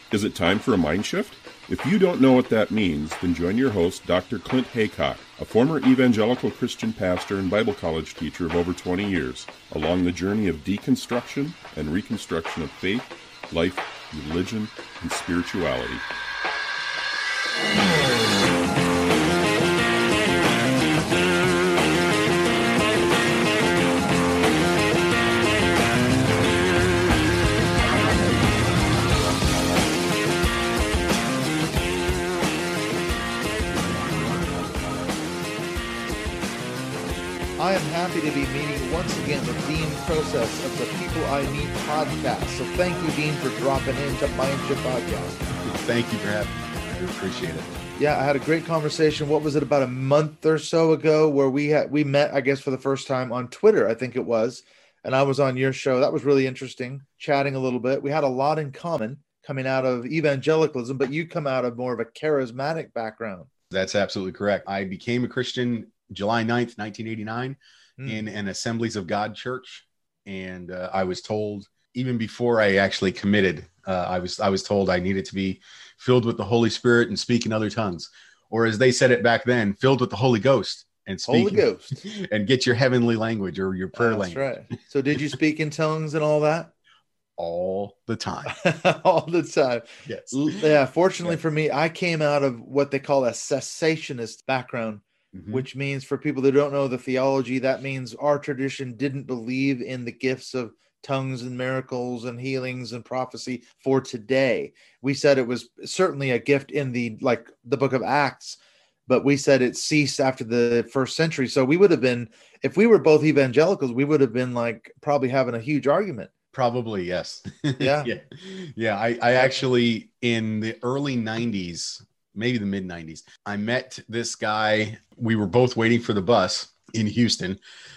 Is it time for a mind shift? If you don't know what that means, then join your host, Dr. Clint Haycock, a former evangelical Christian pastor and Bible college teacher of over 20 years, along the journey of deconstruction and reconstruction of faith, life, religion, and spirituality. I am happy to be meeting once again with Dean Process of the People I Meet podcast. So thank you, Dean, for dropping into Mind Shift Podcast. Thank you for having me. I appreciate it. Yeah, I had a great conversation. What was it, about a month or so ago, where we met, I guess, for the first time on Twitter, I think it was. And I was on your show. That was really interesting, chatting a little bit. We had a lot in common coming out of evangelicalism, but you come out of more of a charismatic background. That's absolutely correct. I became a Christian July 9th, 1989 in an Assemblies of God church. And I was told, even before I actually committed, I was told I needed to be filled with the Holy Spirit and speak in other tongues, or as they said it back then, filled with the Holy Ghost and speak Holy Ghost and get your heavenly language or your prayer language. That's right. So did you speak in tongues and all that? All the time. All the time. Yes. Yeah. Fortunately for me, I came out of what they call a cessationist background, which means, for people that don't know the theology, that means our tradition didn't believe in the gifts of tongues and miracles and healings and prophecy for today. We said it was certainly a gift in the book of Acts, but we said it ceased after the first century. So we would have been, if we were both evangelicals, we would have been probably having a huge argument. Probably, yes. Yeah. Yeah. I actually, in the early 90s, maybe the mid 90s, I met this guy. We were both waiting for the bus in Houston,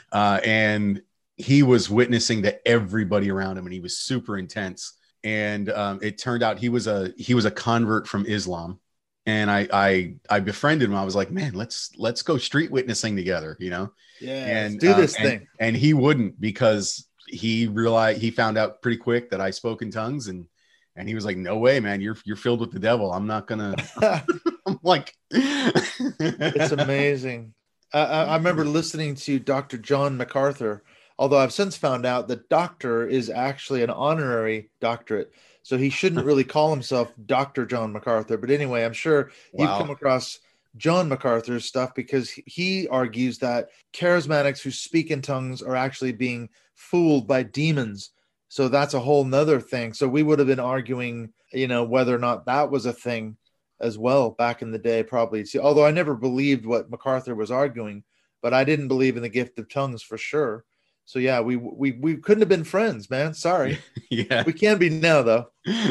and he was witnessing to everybody around him, and he was super intense. And it turned out he was a convert from Islam. And I befriended him. I was like, man, let's go street witnessing together, you know? Yeah. And do this thing. And he wouldn't, because he found out pretty quick that I spoke in tongues, and he was like, no way, man, you're filled with the devil. I'm not gonna. I'm like, it's amazing. I remember listening to Dr. John MacArthur, although I've since found out that doctor is actually an honorary doctorate. So he shouldn't really call himself Dr. John MacArthur. But anyway, I'm sure you've come across John MacArthur's stuff, because he argues that charismatics who speak in tongues are actually being fooled by demons. So that's a whole nother thing. So we would have been arguing, whether or not that was a thing as well back in the day, probably. See, although I never believed what MacArthur was arguing, but I didn't believe in the gift of tongues for sure. So yeah, we couldn't have been friends, man. Sorry. Yeah, we can be now, though.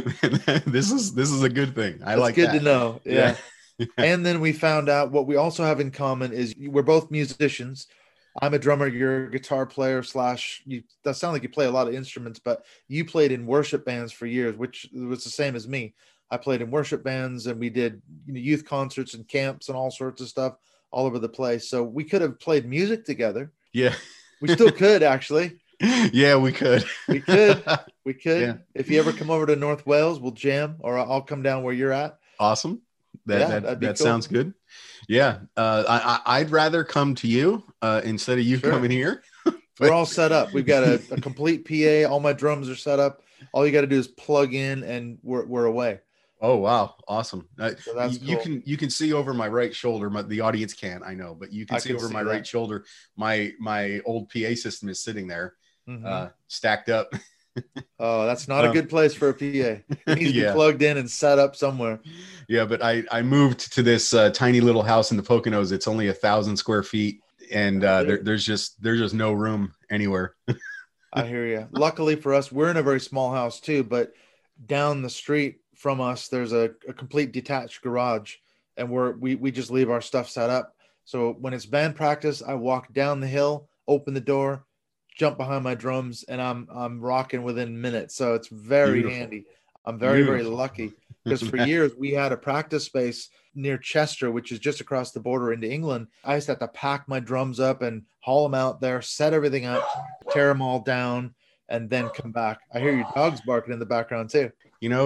This is a good thing. It's like good to know. Yeah. And then we found out what we also have in common is we're both musicians. I'm a drummer. You're a guitar player / you. That sounds like you play a lot of instruments, but you played in worship bands for years, which was the same as me. I played in worship bands, and we did youth concerts and camps and all sorts of stuff all over the place. So we could have played music together. Yeah, we still could, actually. Yeah, we could. We could. Yeah. If you ever come over to North Wales, we'll jam, or I'll come down where you're at. Awesome. That cool. Sounds good. Yeah. I'd rather come to you instead of you coming here. We're all set up. We've got a complete PA. All my drums are set up. All you got to do is plug in, and we're away. Oh, wow. Awesome. So that's cool. You can see over my right shoulder. The audience can't, I know, but you can see over my right shoulder. My old PA system is sitting there, stacked up. Oh, that's not a good place for a PA. It needs to be plugged in and set up somewhere. Yeah, but I moved to this tiny little house in the Poconos. It's only 1,000 square feet, and there's just no room anywhere. I hear you. Luckily for us, we're in a very small house too, but down the street from us, there's a complete detached garage, and we just leave our stuff set up. So when it's band practice, I walk down the hill, open the door, jump behind my drums, and I'm rocking within minutes. So it's very handy. I'm very lucky, because for years we had a practice space near Chester, which is just across the border into England. I used to have to pack my drums up and haul them out there, set everything up, tear them all down, and then come back. I hear your dogs barking in the background too.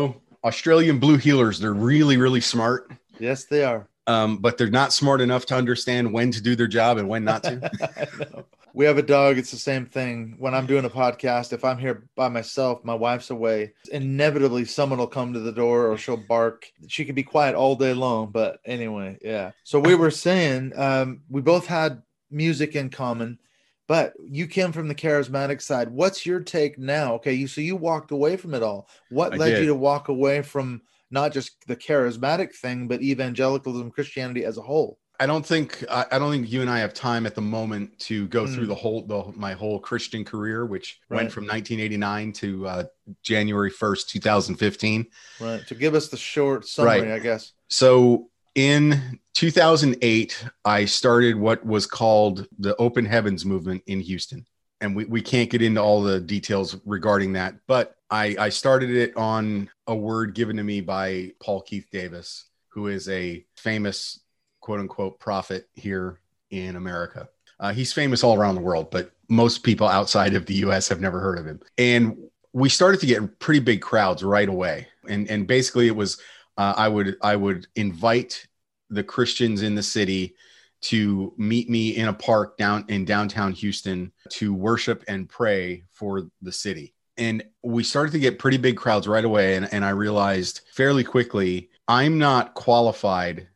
Australian blue heelers, they're really, really smart. Yes, they are. But they're not smart enough to understand when to do their job and when not to. I know. We have a dog. It's the same thing. When I'm doing a podcast, if I'm here by myself, my wife's away, inevitably someone will come to the door or she'll bark. She can be quiet all day long. But anyway, yeah. So we were saying we both had music in common, but you came from the charismatic side. What's your take now? Okay, so you walked away from it all. What led you to walk away from not just the charismatic thing, but evangelicalism, Christianity as a whole? I don't think you and I have time at the moment to go through my whole Christian career, which went from 1989 to January 1st, 2015. Right. To give us the short summary, I guess. So in 2008, I started what was called the Open Heavens movement in Houston. And we can't get into all the details regarding that, but I started it on a word given to me by Paul Keith Davis, who is a famous quote unquote prophet here in America. He's famous all around the world, but most people outside of the US have never heard of him. And we started to get pretty big crowds right away. And basically it was, I would invite the Christians in the city to meet me in a park in downtown Houston to worship and pray for the city. And we started to get pretty big crowds right away. And I realized fairly quickly, I'm not qualified.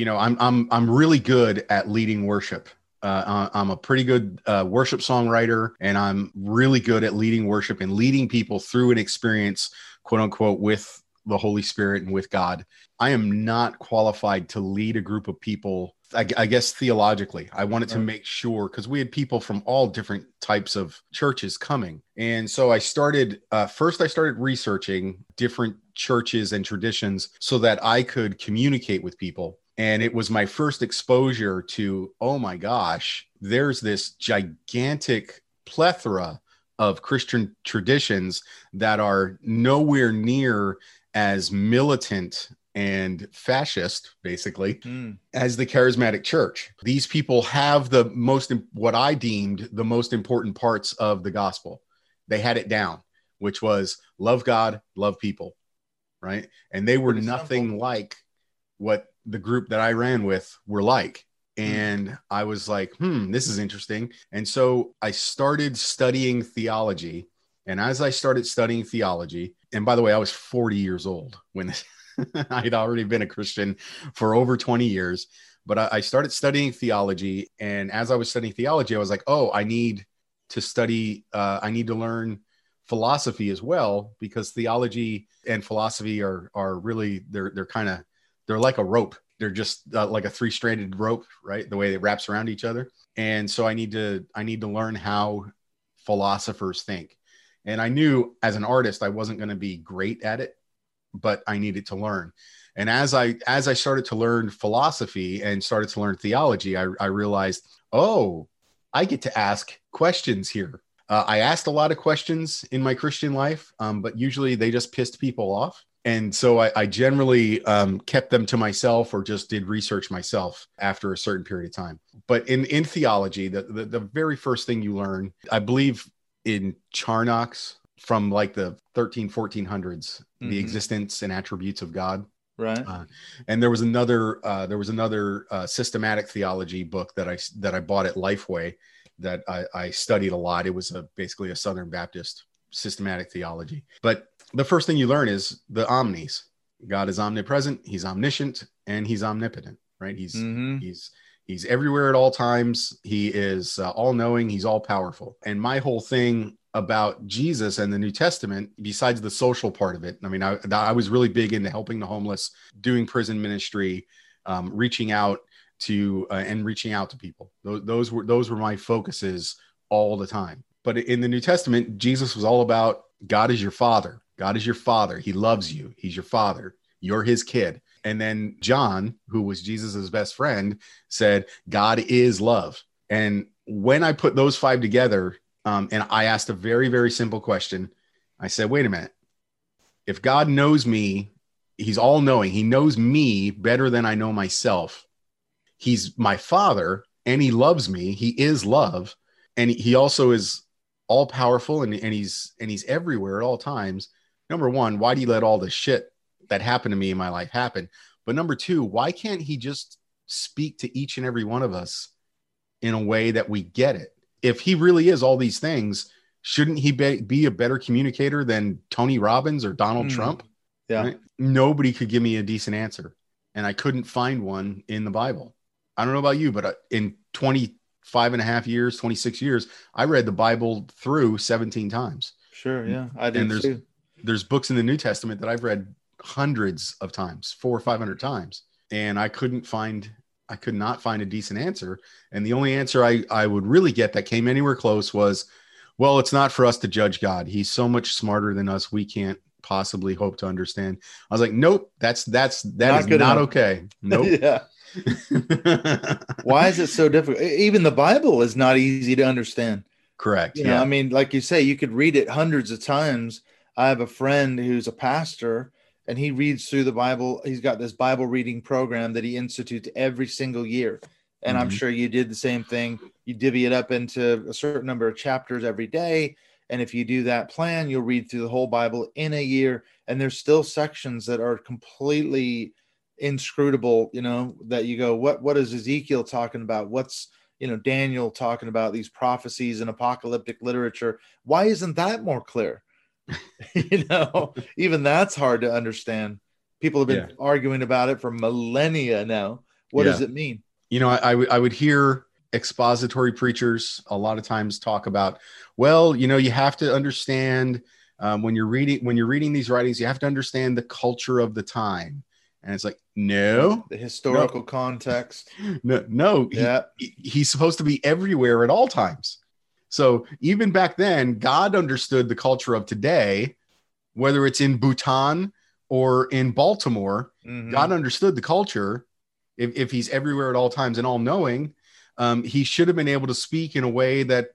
I'm really good at leading worship. I'm a pretty good worship songwriter, and I'm really good at leading worship and leading people through an experience, quote unquote, with the Holy Spirit and with God. I am not qualified to lead a group of people. I guess theologically, I wanted to make sure, because we had people from all different types of churches coming. And so I started researching different churches and traditions so that I could communicate with people. And it was my first exposure to, oh my gosh, there's this gigantic plethora of Christian traditions that are nowhere near as militant and fascist, basically, as the charismatic church. These people have what I deemed the most important parts of the gospel. They had it down, which was love God, love people, right? And they were nothing like what the group that I ran with were like. And I was like, this is interesting. And so I started studying theology. And as I started studying theology, and by the way, I was 40 years old when I'd already been a Christian for over 20 years, but I started studying theology. And as I was studying theology, I was like, I need to learn philosophy as well, because theology and philosophy are really, they're like a rope. They're just like a 3-stranded rope, right? The way it wraps around each other. And so I need to learn how philosophers think. And I knew as an artist, I wasn't going to be great at it, but I needed to learn. And as I started to learn philosophy and started to learn theology, I realized, I get to ask questions here. I asked a lot of questions in my Christian life, but usually they just pissed people off. And so I generally kept them to myself or just did research myself after a certain period of time. But in theology, the very first thing you learn, I believe in Charnock's from like the 1400s, the existence and attributes of God. Right. And there was another systematic theology book that I bought at Lifeway that I studied a lot. It was basically a Southern Baptist systematic theology. But the first thing you learn is the omnis. God is omnipresent, he's omniscient, and he's omnipotent, right? He's everywhere at all times. He is all-knowing, he's all-powerful. And my whole thing about Jesus and the New Testament, besides the social part of it, I mean, I was really big into helping the homeless, doing prison ministry, reaching out to people. Those were my focuses all the time. But in the New Testament, Jesus was all about God is your father. God is your father. He loves you. He's your father. You're his kid. And then John, who was Jesus's best friend, said, God is love. And when I put those 5 together, and I asked a very, very simple question, I said, wait a minute. If God knows me, he's all knowing. He knows me better than I know myself. He's my father and he loves me. He is love. And he also is all powerful and he's everywhere at all times. Number one, why do you let all this shit that happened to me in my life happen. But number two, why can't he just speak to each and every one of us in a way that we get it? If he really is all these things, shouldn't he be a better communicator than Tony Robbins or Donald Trump? Yeah. Right? Nobody could give me a decent answer. And I couldn't find one in the Bible. I don't know about you, but in 25 and a half years, 26 years, I read the Bible through 17 times. Sure. Yeah. I did too. There's books in the New Testament that I've read hundreds of times, 400 or 500 times. And I could not find a decent answer. And the only answer I would really get that came anywhere close was, well, it's not for us to judge God. He's so much smarter than us. We can't possibly hope to understand. I was like, nope, that is not okay. Nope. Yeah. Why is it so difficult? Even the Bible is not easy to understand. Correct. You know, I mean, like you say, you could read it hundreds of times. I have a friend who's a pastor, and he reads through the Bible. He's got this Bible reading program that he institutes every single year. And I'm sure you did the same thing. You divvy it up into a certain number of chapters every day. And if you do that plan, you'll read through the whole Bible in a year. And there's still sections that are completely inscrutable, you know, that you go, what is Ezekiel talking about? What's, you know, Daniel talking about, these prophecies and apocalyptic literature? Why isn't that more clear? You know, even that's hard to understand. People have been arguing about it for millennia now. What does it mean? You know, I would hear expository preachers a lot of times talk about, well, you know, you have to understand when you're reading these writings, you have to understand the culture of the time. And it's like, no, the historical context. No, he's supposed to be everywhere at all times. So even back then, God understood the culture of today, whether it's in Bhutan or in Baltimore. God understood the culture. If he's everywhere at all times and all knowing, he should have been able to speak in a way that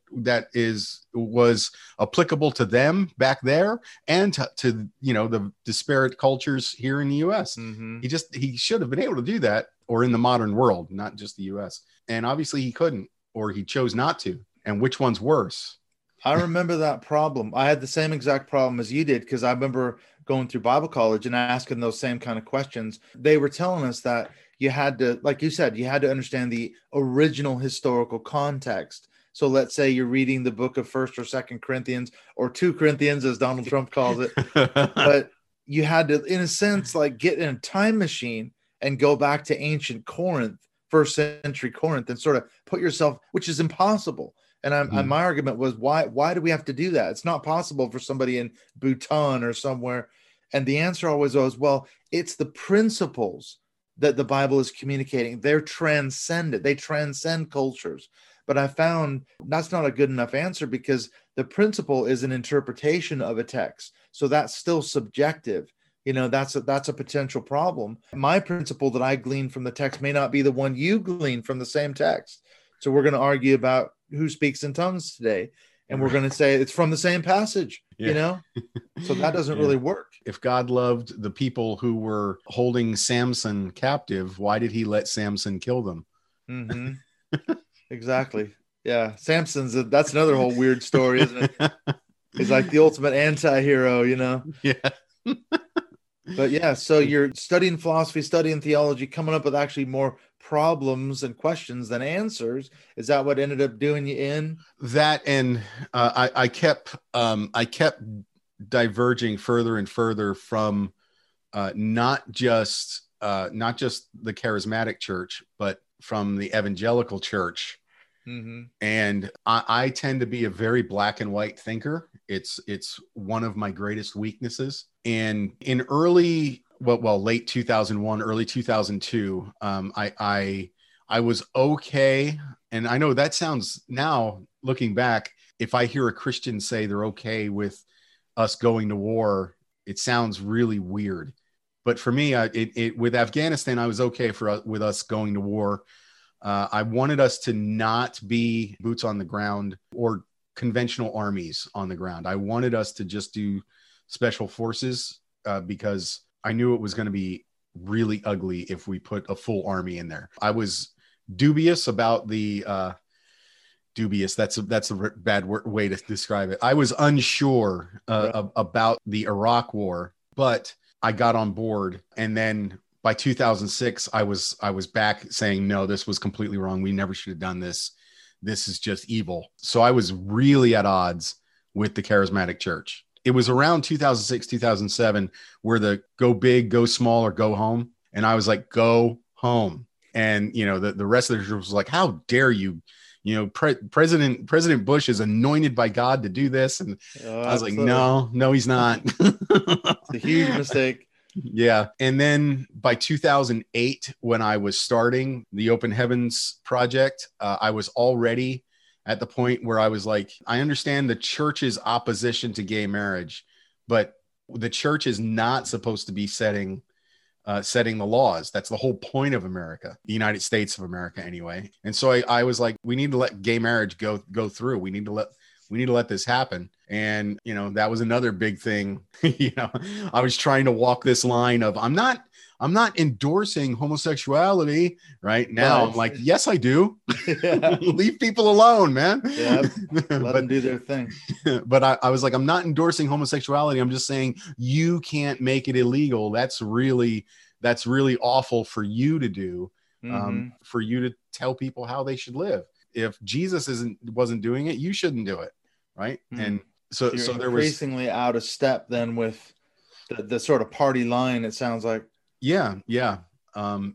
was applicable to them back there and to you know, the disparate cultures here in the U.S. He should have been able to do that, or in the modern world, not just the U.S. And obviously he couldn't, or he chose not to. And which one's worse? I remember that problem. I had the same exact problem as you did, because I remember going through Bible college and asking those same kind of questions. They were telling us that you had to, like you said, you had to understand the original historical context. So let's say you're reading the book of 1st or 2nd Corinthians, or 2 Corinthians, as Donald Trump calls it. But you had to, in a sense, like get in a time machine and go back to ancient Corinth, 1st century Corinth, and sort of put yourself, which is impossible. And my argument was, why do we have to do that? It's not possible for somebody in Bhutan or somewhere. And the answer always was, well, it's the principles that the Bible is communicating. They're transcendent. They transcend cultures. But I found that's not a good enough answer, because the principle is an interpretation of a text. So that's still subjective. You know, that's a potential problem. My principle that I glean from the text may not be the one you glean from the same text. So we're going to argue about who speaks in tongues today, and we're going to say it's from the same passage, you know? So that doesn't really work. If God loved the people who were holding Samson captive, why did he let Samson kill them? Exactly. Yeah. That's another whole weird story, isn't it? He's like the ultimate anti-hero, you know? Yeah. But yeah, so you're studying philosophy, studying theology, coming up with actually more problems and questions than answers. Is that what ended up doing you in? That, and I kept diverging further and further from not just the charismatic church, but from the evangelical church. And I tend to be a very black and white thinker. It's one of my greatest weaknesses. And in late 2001, early 2002, I was okay. And I know that sounds, now looking back, if I hear a Christian say they're okay with us going to war, it sounds really weird. But for me, with Afghanistan, I was okay with us going to war. I wanted us to not be boots on the ground or conventional armies on the ground. I wanted us to just do special forces because I knew it was going to be really ugly if we put a full army in there. I was dubious about the dubious. That's a bad way to describe it. I was unsure about the Iraq war, but I got on board. And then by 2006, I was back saying, no, this was completely wrong. We never should have done this. This is just evil. So I was really at odds with the charismatic church. It was around 2006, 2007, where the go big, go small, or go home. And I was like, go home. And, the rest of the church was like, how dare you? President Bush is anointed by God to do this. And I was like, no, he's not. It's a huge mistake. Yeah. And then by 2008, when I was starting the Open Heavens Project, I was already at the point where I was like, I understand the church's opposition to gay marriage, but the church is not supposed to be setting the laws. That's the whole point of America, the United States of America anyway. And so I was like, we need to let gay marriage go through. We need to let this happen. And, that was another big thing. I was trying to walk this line of, I'm not endorsing homosexuality right now. I'm like, yes, I do. Leave people alone, man. Yeah. Let them do their thing. But I was like, I'm not endorsing homosexuality. I'm just saying you can't make it illegal. That's really awful for you to do, for you to tell people how they should live. If Jesus wasn't doing it, you shouldn't do it. Right. And so there was increasingly out of step then with the sort of party line, it sounds like. Yeah. And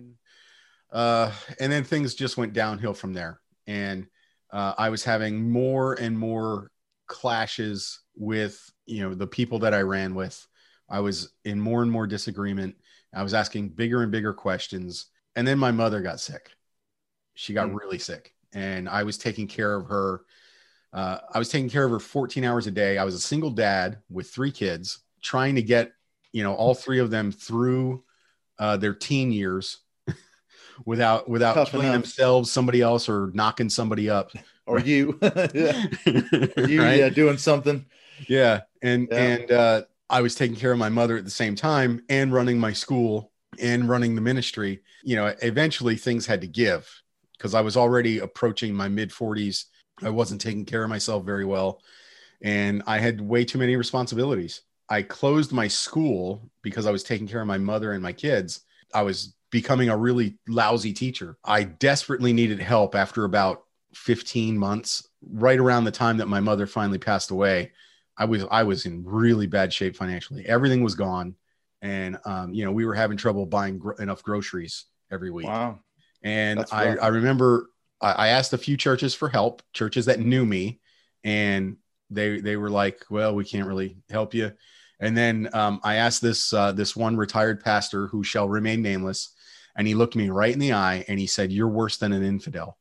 then things just went downhill from there. And I was having more and more clashes with, the people that I ran with. I was in more and more disagreement. I was asking bigger and bigger questions. And then my mother got sick. She got really sick. And I was taking care of her. I was taking care of her 14 hours a day. I was a single dad with 3 kids, trying to get, all 3 of them through their teen years without killing themselves, somebody else, or knocking somebody up. Or you, or you, right? Doing something. Yeah. And I was taking care of my mother at the same time and running my school and running the ministry. Eventually things had to give because I was already approaching my mid 40s. I wasn't taking care of myself very well. And I had way too many responsibilities. I closed my school because I was taking care of my mother and my kids. I was becoming a really lousy teacher. I desperately needed help after about 15 months, right around the time that my mother finally passed away. I was in really bad shape financially. Everything was gone. And, we were having trouble buying enough groceries every week. Wow. And I remember I asked a few churches for help, churches that knew me, and they were like, well, we can't really help you. And then I asked this one retired pastor who shall remain nameless, and he looked me right in the eye and he said, "You're worse than an infidel."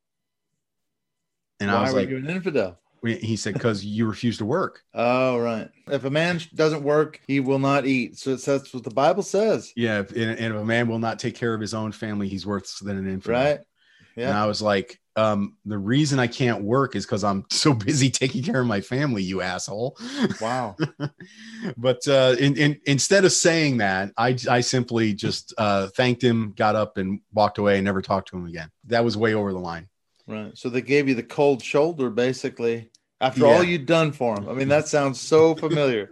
And I was like, "Why are you an infidel?" He said, "Because you refuse to work." Oh, right. If a man doesn't work, he will not eat. So that's what the Bible says. Yeah. And if a man will not take care of his own family, he's worse than an infidel. Right. Yeah. And I was like, the reason I can't work is because I'm so busy taking care of my family, you asshole. Wow. But instead of saying that, I simply just thanked him, got up and walked away and never talked to him again. That was way over the line. Right. So they gave you the cold shoulder, basically, after all you'd done for them. I mean, that sounds so familiar.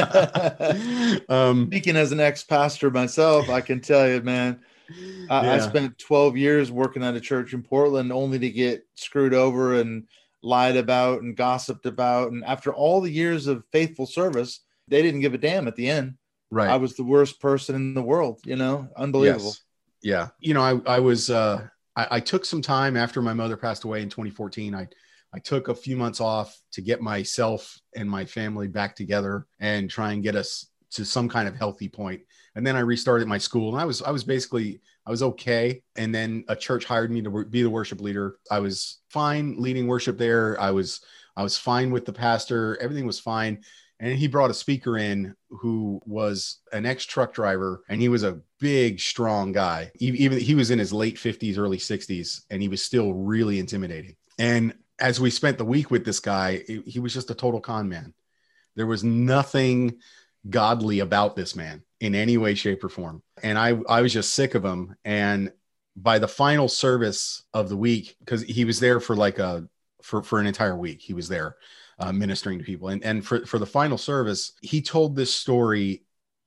Speaking as an ex-pastor myself, I can tell you, man, I spent 12 years working at a church in Portland only to get screwed over and lied about and gossiped about. And after all the years of faithful service, they didn't give a damn at the end. Right. I was the worst person in the world, unbelievable. Yes. Yeah. I was, I took some time after my mother passed away in 2014. I took a few months off to get myself and my family back together and try and get us to some kind of healthy point. And then I restarted my school, and I was okay. And then a church hired me to be the worship leader. I was fine leading worship there. I was fine with the pastor. Everything was fine. And he brought a speaker in who was an ex-truck driver, and he was a big, strong guy. Even he was in his late 50s, early 60s, and he was still really intimidating. And as we spent the week with this guy, he was just a total con man. There was nothing godly about this man in any way, shape, or form. And I was just sick of him. And by the final service of the week, because he was there for for an entire week, he was there ministering to people. And for the final service, he told this story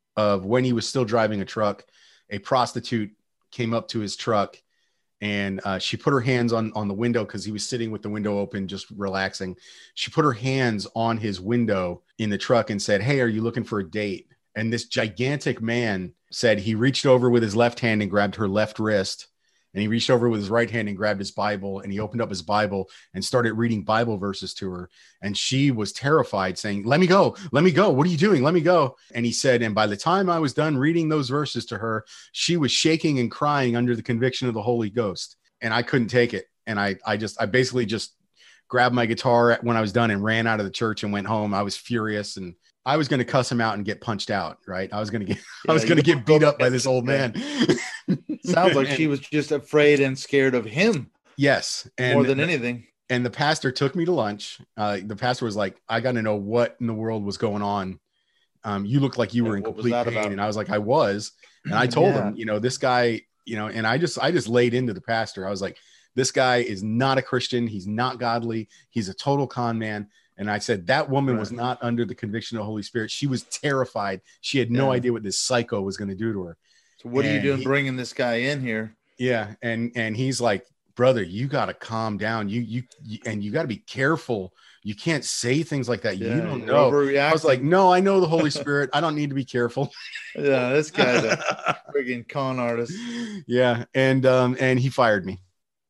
of when he was still driving a truck, a prostitute came up to his truck, and she put her hands on the window because he was sitting with the window open, just relaxing. She put her hands on his window in the truck and said, "Hey, are you looking for a date?" And this gigantic man said he reached over with his left hand and grabbed her left wrist. And he reached over with his right hand and grabbed his Bible, and he opened up his Bible and started reading Bible verses to her. And she was terrified, saying, "Let me go. Let me go. What are you doing? Let me go." And he said, and by the time I was done reading those verses to her, she was shaking and crying under the conviction of the Holy Ghost. And I couldn't take it. And I basically just grabbed my guitar when I was done and ran out of the church and went home. I was furious, and I was going to cuss him out and get punched out. Right. I was going to get beat up by this old man. Sounds like she was just afraid and scared of him. Yes. And more than anything. And the pastor took me to lunch. The pastor was like, "I got to know what in the world was going on. You look like you were in complete pain." About? And I was like, "I was." And I told him, this guy, and I just laid into the pastor. I was like, "This guy is not a Christian. He's not godly. He's a total con man." And I said, that woman was not under the conviction of the Holy Spirit. She was terrified. She had no idea what this psycho was going to do to her. So what are you doing bringing this guy in here? Yeah. And he's like, "Brother, you got to calm down. You got to be careful. You can't say things like that. You don't know." I was like, "No, I know the Holy Spirit. I don't need to be careful." Yeah. This guy's a friggin' con artist. Yeah. And he fired me.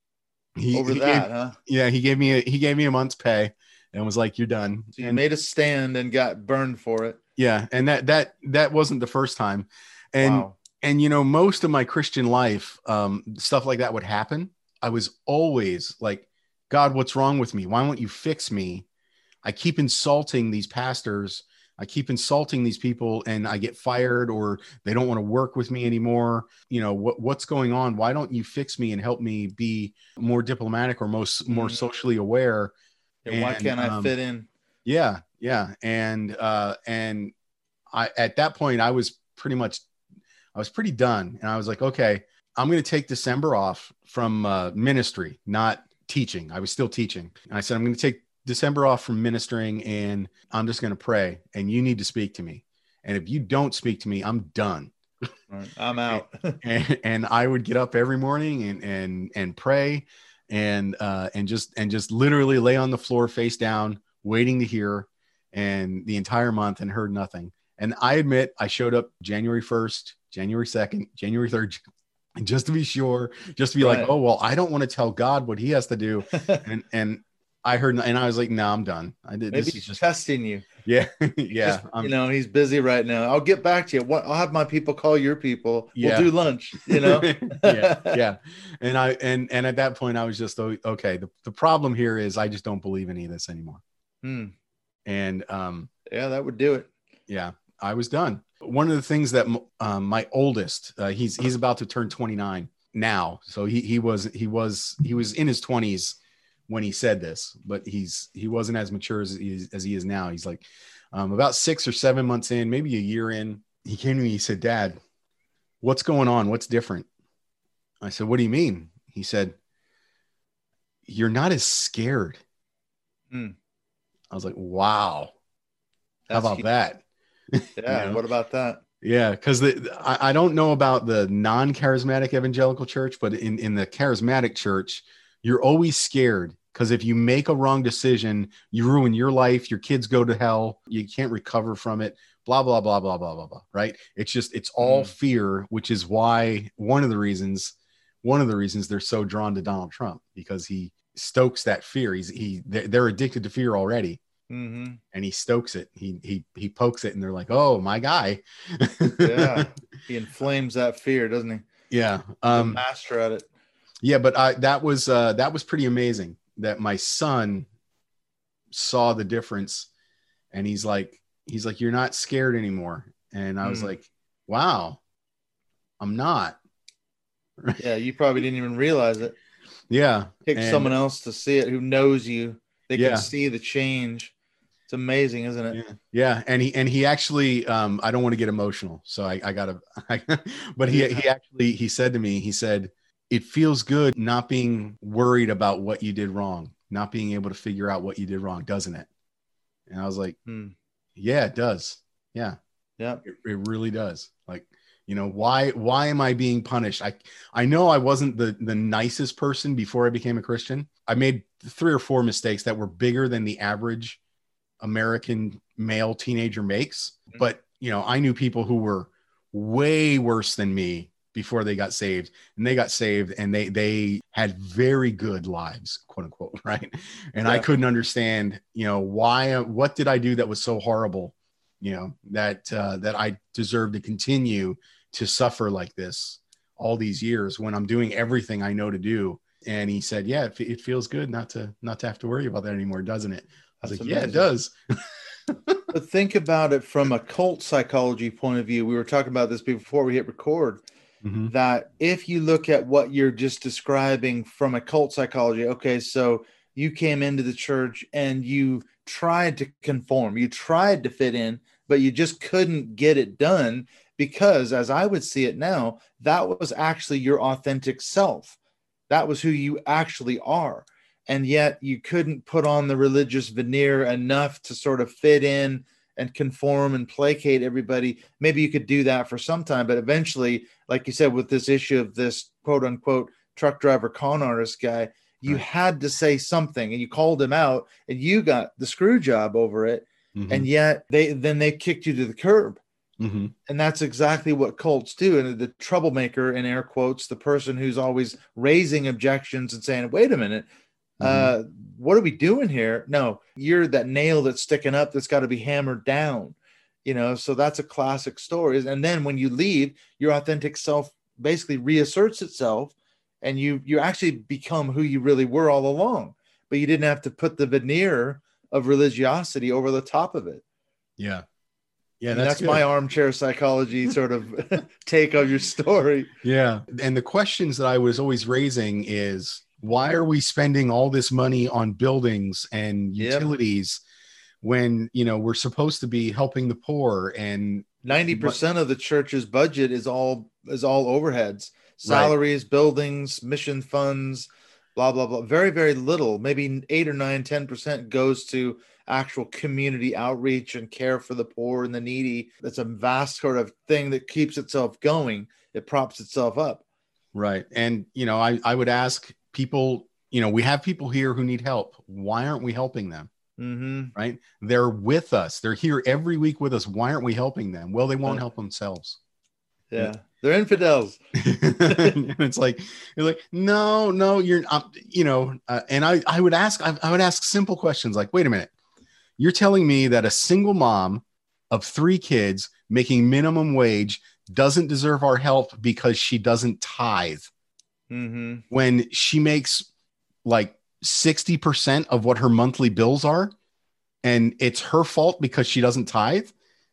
He gave me a month's pay. And was like, "You're done." So you made a stand and got burned for it. Yeah. And that wasn't the first time. And, most of my Christian life, stuff like that would happen. I was always like, "God, what's wrong with me? Why won't you fix me? I keep insulting these pastors. I keep insulting these people, and I get fired, or they don't want to work with me anymore. What's going on? Why don't you fix me and help me be more diplomatic or more socially aware? Why can't I fit in?" Yeah. Yeah. And I, at that point, I was pretty done. And I was like, "Okay, I'm going to take December off from ministry, not teaching." I was still teaching. And I said, "I'm going to take December off from ministering, and I'm just going to pray, and you need to speak to me. And if you don't speak to me, I'm done." Right, I'm out. and I would get up every morning and pray. And just literally lay on the floor face down, waiting to hear, and the entire month, and heard nothing. And I admit I showed up January 1st, January 2nd, January 3rd, just to be sure, just to be like, "Oh, well, I don't want to tell God what he has to do." and I heard, and I was like, "No, I'm done. I did." Maybe he's just testing you. Yeah. Yeah. Just, he's busy right now. I'll get back to you. I'll have my people call your people. We'll do lunch, Yeah. Yeah. And at that point I was just, okay. The problem here is I just don't believe any of this anymore. And, that would do it. Yeah. I was done. One of the things that my oldest, he's about to turn 29 now. So he was in his 20s when he said this, but he wasn't as mature as he is now. He's like about 6 or 7 months in, maybe a year in. He came to me. He said, "Dad, what's going on? What's different?" I said, "What do you mean?" He said, "You're not as scared." I was like, "Wow, how about that?" Yeah. What about that? Yeah, because I don't know about the non-charismatic evangelical church, but in the charismatic church, you're always scared. Because if you make a wrong decision, you ruin your life, your kids go to hell, you can't recover from it, blah, blah, blah, blah, blah, blah, blah, right? It's all fear, which is why one of the reasons they're so drawn to Donald Trump, because he stokes that fear. They're addicted to fear already. And he stokes it. He pokes it, and they're like, "Oh, my guy." Yeah. He inflames that fear, doesn't he? Yeah. He's a master at it. Yeah, but that was pretty amazing that my son saw the difference, and he's like, "You're not scared anymore." And I was like, "Wow, I'm not." Yeah, you probably didn't even realize it. Yeah. Pick someone else to see it who knows you. They can see the change. It's amazing, isn't it? Yeah. And he actually, I don't want to get emotional, so I gotta, but he said to me, he said, "It feels good not being worried about what you did wrong, not being able to figure out what you did wrong, doesn't it?" And I was like, "Yeah, it does. Yeah, Yeah. It really does. Like, why am I being punished? I know I wasn't the nicest person before I became a Christian. I made 3 or 4 mistakes that were bigger than the average American male teenager makes. But, I knew people who were way worse than me before they got saved, and they got saved and they had very good lives, quote unquote. Right. And I couldn't understand, what did I do that was so horrible, that I deserve to continue to suffer like this all these years when I'm doing everything I know to do. And he said, yeah, it feels good not to have to worry about that anymore, doesn't it? I was like, yeah, it does. But think about it from a cult psychology point of view. We were talking about this before we hit record, that if you look at what you're just describing from a cult psychology, okay, so you came into the church and you tried to conform, you tried to fit in, but you just couldn't get it done because, as I would see it now, that was actually your authentic self. That was who you actually are. And yet you couldn't put on the religious veneer enough to sort of fit in and conform and placate everybody. Maybe you could do that for some time, but eventually, like you said, with this issue of this quote unquote truck driver con artist guy, you had to say something, and you called him out and you got the screw job over it. And yet they kicked you to the curb. And that's exactly what cults do. And the troublemaker, in air quotes, the person who's always raising objections and saying, wait a minute, what are we doing here? No, you're that nail that's sticking up that's got to be hammered down, so that's a classic story. And then when you leave, your authentic self basically reasserts itself, and you actually become who you really were all along, but you didn't have to put the veneer of religiosity over the top of it. Yeah. That's my armchair psychology sort of take of your story. Yeah. And the questions that I was always raising is, why are we spending all this money on buildings and utilities when, we're supposed to be helping the poor? And 90% of the church's budget is all overheads, salaries, buildings, mission funds, blah, blah, blah. Very, very little, maybe 8 or 9, 10% goes to actual community outreach and care for the poor and the needy. That's a vast sort of thing that keeps itself going. It props itself up. Right. And, I would ask people, we have people here who need help. Why aren't we helping them? Right. They're with us. They're here every week with us. Why aren't we helping them? Well, they won't help themselves. Yeah. They're infidels. It's like, no, you're not, and I would ask simple questions like, wait a minute, you're telling me that a single mom of 3 kids making minimum wage doesn't deserve our help because she doesn't tithe when she makes like 60% of what her monthly bills are, and it's her fault because she doesn't tithe?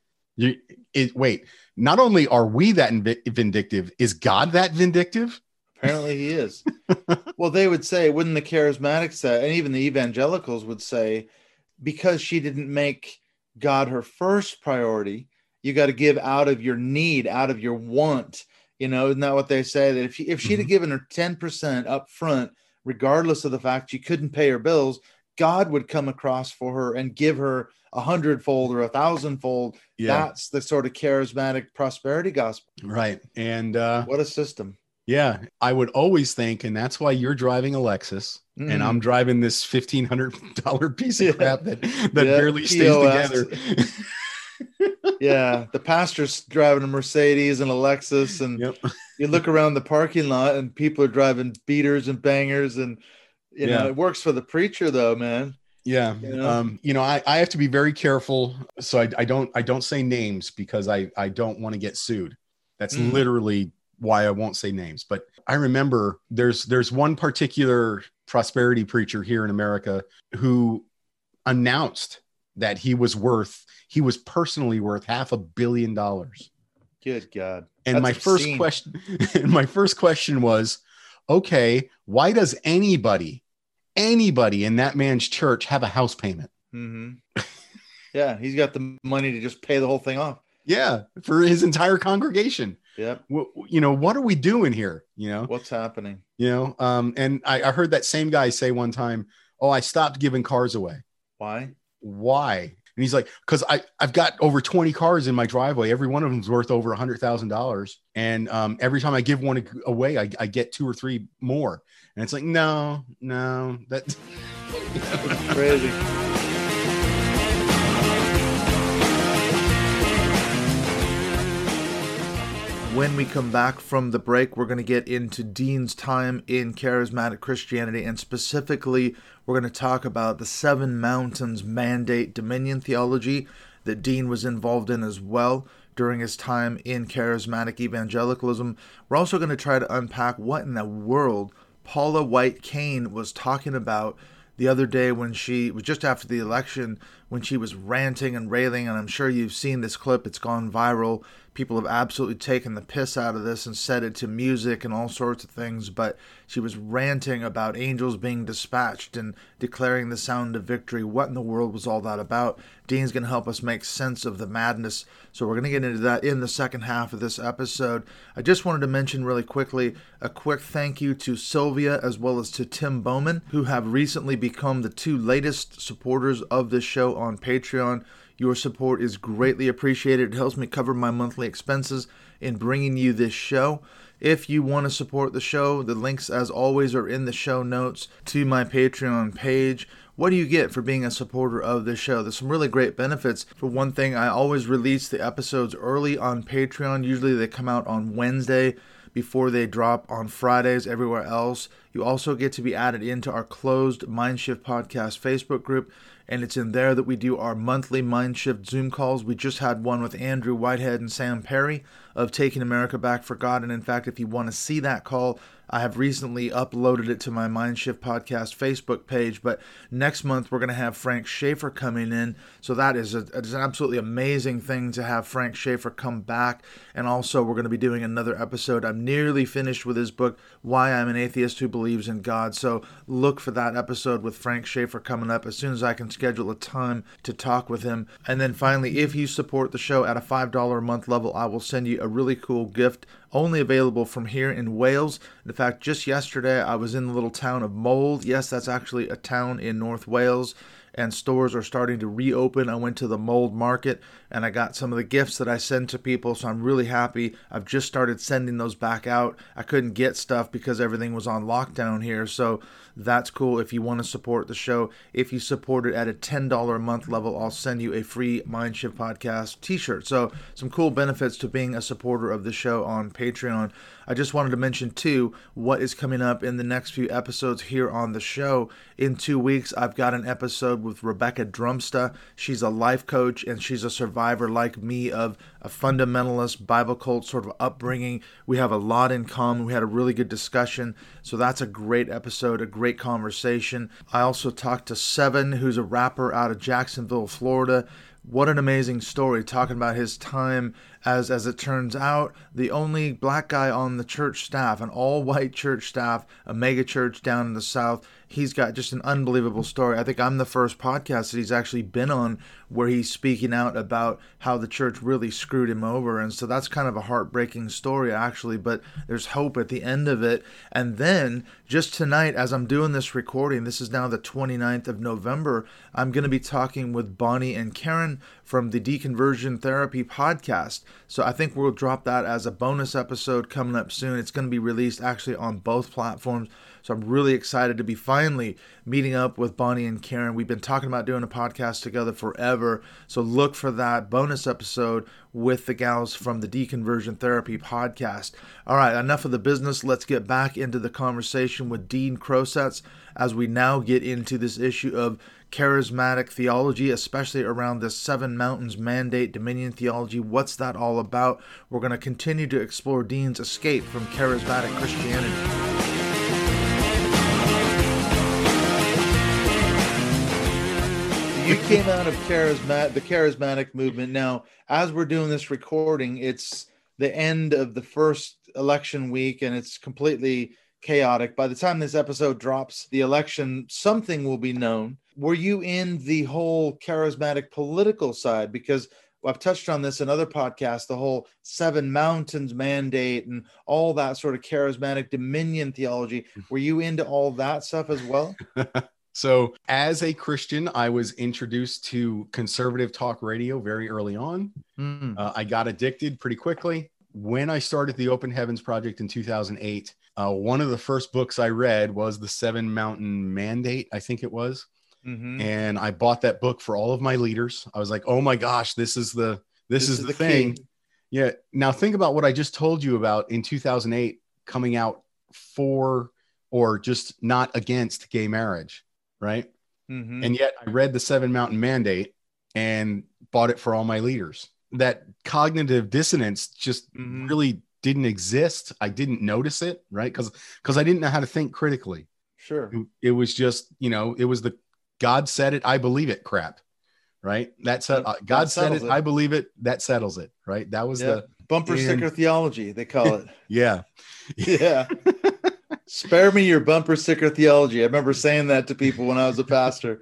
Wait, not only are we that vindictive, is God that vindictive? Apparently he is. Well, they would say, wouldn't the charismatics say, and even the evangelicals would say, because she didn't make God her first priority, you got to give out of your need, out of your want. Isn't that what they say? That if she'd have given her 10% up front, regardless of the fact she couldn't pay her bills, God would come across for her and give her 100-fold or 1,000-fold. Yeah. That's the sort of charismatic prosperity gospel. Right. And what a system. Yeah, I would always think, and that's why you're driving a Lexus and I'm driving this $1,500 piece of crap that barely stays together. Yeah, the pastor's driving a Mercedes and a Lexus, and you look around the parking lot and people are driving beaters and bangers, and it works for the preacher though, man. Yeah. I have to be very careful. So I don't say names because I don't want to get sued. That's literally why I won't say names. But I remember there's one particular prosperity preacher here in America who announced that he was personally worth $500 million. Good God. And my first question was, okay, why does anybody in that man's church have a house payment? Yeah, he's got the money to just pay the whole thing off. Yeah, for his entire congregation. Yep. What are we doing here? What's happening? And I heard that same guy say one time, "Oh, I stopped giving cars away." Why? And he's like, because I've got over 20 cars in my driveway. Every one of them's worth over $100,000. And every time I give one away, I get 2 or 3 more. And it's like, no, that's crazy. When we come back from the break, we're going to get into Dean's time in charismatic Christianity, and specifically, we're going to talk about the Seven Mountains Mandate Dominion theology that Dean was involved in as well during his time in charismatic evangelicalism. We're also going to try to unpack what in the world Paula White Cain was talking about the other day when she was just after the election, when she was ranting and railing, and I'm sure you've seen this clip. It's gone viral. People have absolutely taken the piss out of this and set it to music and all sorts of things, but she was ranting about angels being dispatched and declaring the sound of victory. What in the world was all that about? Dean's going to help us make sense of the madness, so we're going to get into that in the second half of this episode. I just wanted to mention really quickly a quick thank you to Sylvia as well as to Tim Bowman, who have recently become the 2 latest supporters of this show on Patreon. Your support is greatly appreciated. It helps me cover my monthly expenses in bringing you this show. If you want to support the show, the links, as always, are in the show notes to my Patreon page. What do you get for being a supporter of this show? There's some really great benefits. For one thing, I always release the episodes early on Patreon. Usually they come out on Wednesday before they drop on Fridays everywhere else. You also get to be added into our closed Mindshift Podcast Facebook group, and it's in there that we do our monthly Mindshift Zoom calls. We just had one with Andrew Whitehead and Sam Perry of Taking America Back for God, and in fact, if you want to see that call, I have recently uploaded it to my Mindshift Podcast Facebook page, but next month we're going to have Frank Schaeffer coming in, so that is an absolutely amazing thing to have Frank Schaeffer come back, and also we're going to be doing another episode. I'm nearly finished with his book, Why I'm an Atheist Who Believes in God, so look for that episode with Frank Schaeffer coming up as soon as I can schedule a time to talk with him. And then finally, if you support the show at a $5 a month level, I will send you a really cool gift only available from here in Wales. In fact, just yesterday I was in the little town of Mold. Yes, that's actually a town in North Wales, and stores are starting to reopen. I went to the Mold Market and I got some of the gifts that I send to people, so I'm really happy. I've just started sending those back out. I couldn't get stuff because everything was on lockdown here, so that's cool if you want to support the show. If you support it at a $10 a month level, I'll send you a free Mindshift Podcast t-shirt. So some cool benefits to being a supporter of the show on Patreon. I just wanted to mention, too, what is coming up in the next few episodes here on the show. In 2 weeks, I've got an episode with Rebecca Drumsta. She's a life coach, and she's a survivor like me of a fundamentalist Bible cult sort of upbringing. We have a lot in common. We had a really good discussion, so that's a great episode, a great conversation. I also talked to Seven, who's a rapper out of Jacksonville, Florida. What an amazing story, talking about his time as it turns out, the only black guy on the church staff, an all-white church staff, a mega church down in the South. He's got just an unbelievable story. I think I'm the first podcast that he's actually been on where he's speaking out about how the church really screwed him over. And so that's kind of a heartbreaking story, actually, but there's hope at the end of it. And then just tonight, as I'm doing this recording, this is now the 29th of November, I'm going to be talking with Bonnie and Karen from the Deconversion Therapy podcast. So I think we'll drop that as a bonus episode coming up soon. It's going to be released actually on both platforms. So I'm really excited to be finally meeting up with Bonnie and Karen. We've been talking about doing a podcast together forever. So look for that bonus episode with the gals from the Deconversion Therapy podcast. All right, enough of the business. Let's get back into the conversation with Dean Crosets as we now get into this issue of charismatic theology, especially around this Seven Mountains Mandate Dominion theology. What's that all about? We're going to continue to explore Dean's escape from charismatic Christianity. You came out of the charismatic movement. Now, as we're doing this recording, it's the end of the first election week, and it's completely chaotic. By the time this episode drops, the election, something will be known. Were you in the whole charismatic political side? Because I've touched on this in other podcasts, the whole Seven Mountains Mandate and all that sort of charismatic dominion theology. Were you into all that stuff as well? So as a Christian, I was introduced to conservative talk radio very early on. I got addicted pretty quickly. When I started the Open Heavens Project in 2008, one of the first books I read was the Seven Mountain Mandate, I think it was. And I bought that book for all of my leaders. I was like, oh my gosh, this is the thing. Key. Yeah. Now think about what I just told you about in 2008 coming out for or just not against gay marriage, right? And yet I read the Seven Mountain Mandate and bought it for all my leaders. That cognitive dissonance just really didn't exist. I didn't notice it, right? Because I didn't know how to think critically. Sure. It was just, it was the God said it, I believe it crap, right? That's God said it, I believe it, that settles it, right? That was the bumper sticker theology, they call it. Yeah. Spare me your bumper sticker theology. I remember saying that to people when I was a pastor.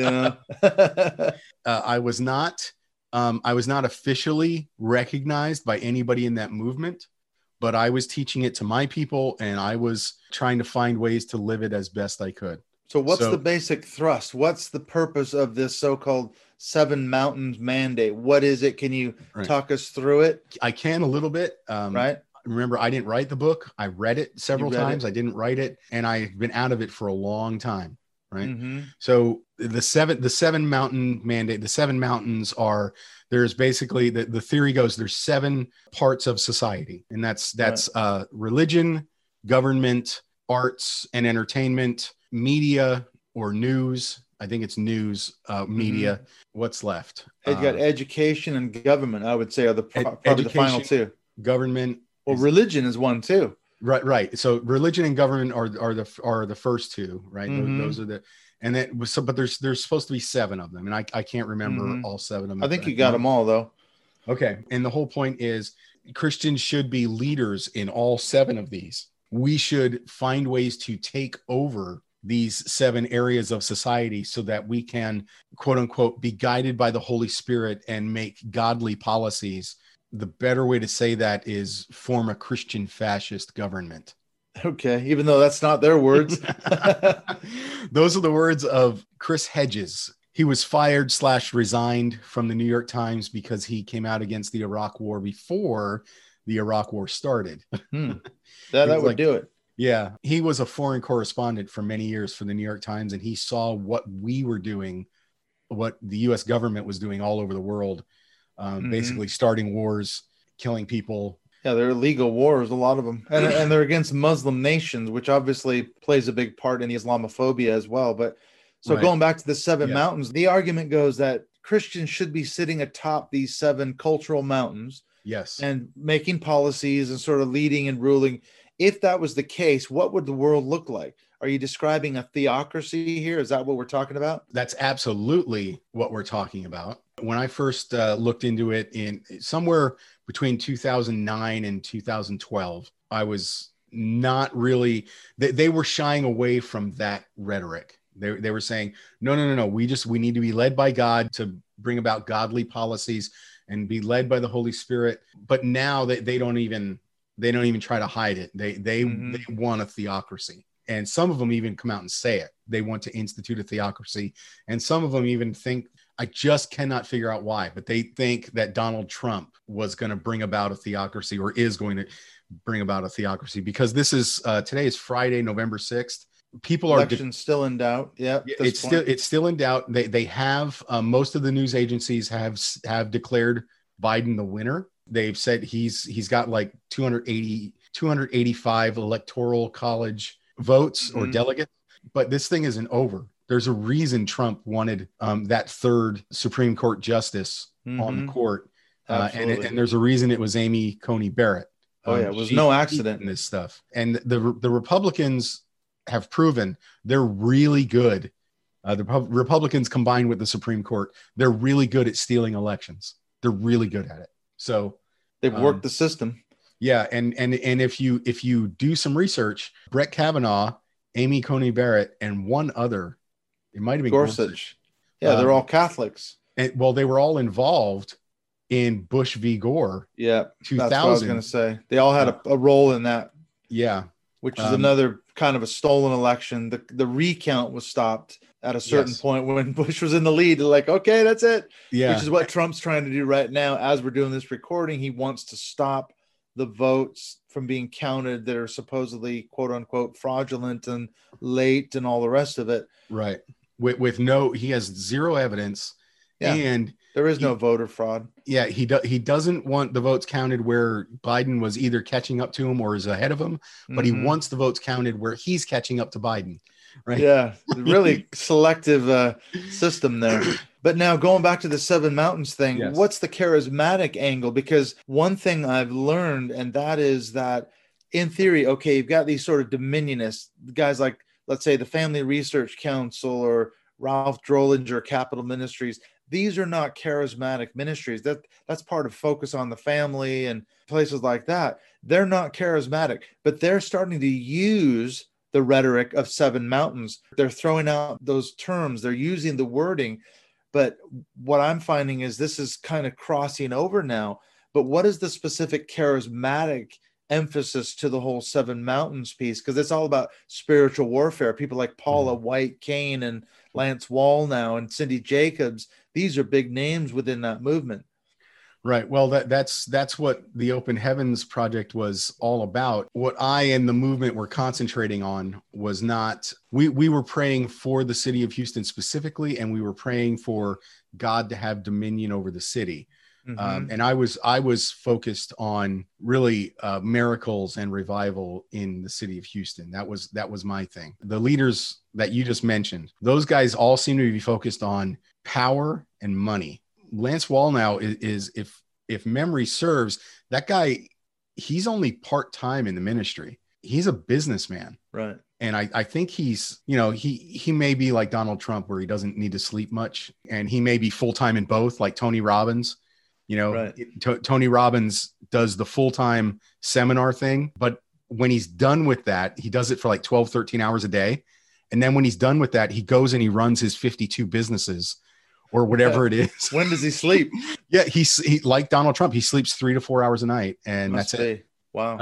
I was not officially recognized by anybody in that movement, but I was teaching it to my people, and I was trying to find ways to live it as best I could. So what's the basic thrust? What's the purpose of this so-called Seven Mountains Mandate? What is it? Can you talk us through it? I can a little bit. Right. Remember, I didn't write the book. I read it several times. I didn't write it, and I've been out of it for a long time. Right. So the seven mountain mandate, the seven mountains are, there's basically the theory goes, there's 7 parts of society, and that's religion, government, arts and entertainment, media or news. I think it's news, media. What's left? You got education and government, I would say, are probably the final 2. Government. Well, religion is one too. Right. So religion and government are the first 2, right? Those are the, and that was so, but there's supposed to be 7 of them, and I can't remember all 7 of them. I think you got them all though. Okay, and the whole point is Christians should be leaders in all 7 of these. We should find ways to take over these 7 areas of society so that we can, quote unquote, be guided by the Holy Spirit and make godly policies. The better way to say that is form a Christian fascist government. Okay, even though that's not their words. Those are the words of Chris Hedges. He was fired / resigned from the New York Times because he came out against the Iraq War before the Iraq War started. That would do it. Yeah. He was a foreign correspondent for many years for the New York Times, and he saw what we were doing, what the U.S. government was doing all over the world, basically starting wars, killing people. Yeah, they're illegal wars, a lot of them. And they're against Muslim nations, which obviously plays a big part in the Islamophobia as well. But so going back to the 7 mountains, the argument goes that Christians should be sitting atop these 7 cultural mountains. Yes. And making policies and sort of leading and ruling. If that was the case, what would the world look like? Are you describing a theocracy here? Is that what we're talking about? That's absolutely what we're talking about. When I first looked into it in somewhere between 2009 and 2012, I was not really, they were shying away from that rhetoric. They were saying, no. We need to be led by God to bring about godly policies and be led by the Holy Spirit. But now they don't even try to hide it. They want a theocracy. And some of them even come out and say it. They want to institute a theocracy. And some of them even think, I just cannot figure out why, but they think that Donald Trump was going to bring about a theocracy or is going to bring about a theocracy, because this is, today is Friday, November 6th. People are election's still in doubt. Yeah. It's still in doubt. They have, most of the news agencies have declared Biden the winner. They've said he's got like 285 electoral college votes or delegates, but this thing isn't over. There's a reason Trump wanted that 3rd Supreme Court justice on the court. And there's a reason it was Amy Coney Barrett. It was no accident in this stuff. And the Republicans have proven they're really good. The Republicans combined with the Supreme Court, they're really good at stealing elections. They're really good at it. So they've worked the system. Yeah. And if you do some research, Brett Kavanaugh, Amy Coney Barrett, and one other, it might've been Gorsuch. Yeah. They're all Catholics. And they were all involved in Bush v. Gore. Yeah. 2000. That's what I was going to say. They all had a role in that. Yeah. Which is another kind of a stolen election. The recount was stopped at a certain Yes. point when Bush was in the lead. They're like, okay, that's it. Yeah. Which is what Trump's trying to do right now. As we're doing this recording, he wants to stop the votes from being counted that are supposedly quote unquote fraudulent and late and all the rest of it. Right. He has zero evidence. Yeah. And There is no voter fraud. yeah, he doesn't want the votes counted where Biden was either catching up to him or is ahead of him, but he wants the votes counted where he's catching up to Biden. Right. Yeah, really selective system there. But now going back to the Seven Mountains thing, Yes. what's the charismatic angle? Because one thing I've learned, and that is that in theory, okay, you've got these sort of dominionists, guys like, let's say, the Family Research Council or Ralph Drollinger Capital Ministries. These are not charismatic ministries. That's part of Focus on the Family and places like that. They're not charismatic, but they're starting to use the rhetoric of Seven Mountains. They're throwing out those terms. They're using the wording. But what I'm finding is this is kind of crossing over now. But what is the specific charismatic emphasis to the whole Seven Mountains piece? Because it's all about spiritual warfare. People like Paula White Cain and Lance Wallnau and Cindy Jacobs. These are big names within that movement. Right. Well, that's what the Open Heavens Project was all about. What I and the movement were concentrating on was not, we were praying for the city of Houston specifically, and we were praying for God to have dominion over the city. And I was focused on really miracles and revival in the city of Houston. That was my thing. The leaders that you just mentioned, those guys all seem to be focused on power and money. Lance Wallnau is if memory serves, that guy, he's only part-time in the ministry. He's a businessman. Right. And I think he's, he may be like Donald Trump where he doesn't need to sleep much, and he may be full-time in both, like Tony Robbins. Right. Tony Robbins does the full-time seminar thing, but when he's done with that, he does it for like 12, 13 hours a day. And then when he's done with that, he goes and he runs his 52 businesses or whatever it is. When does he sleep? Yeah, he like Donald Trump, he sleeps 3 to 4 hours a night, and that's it. Wow.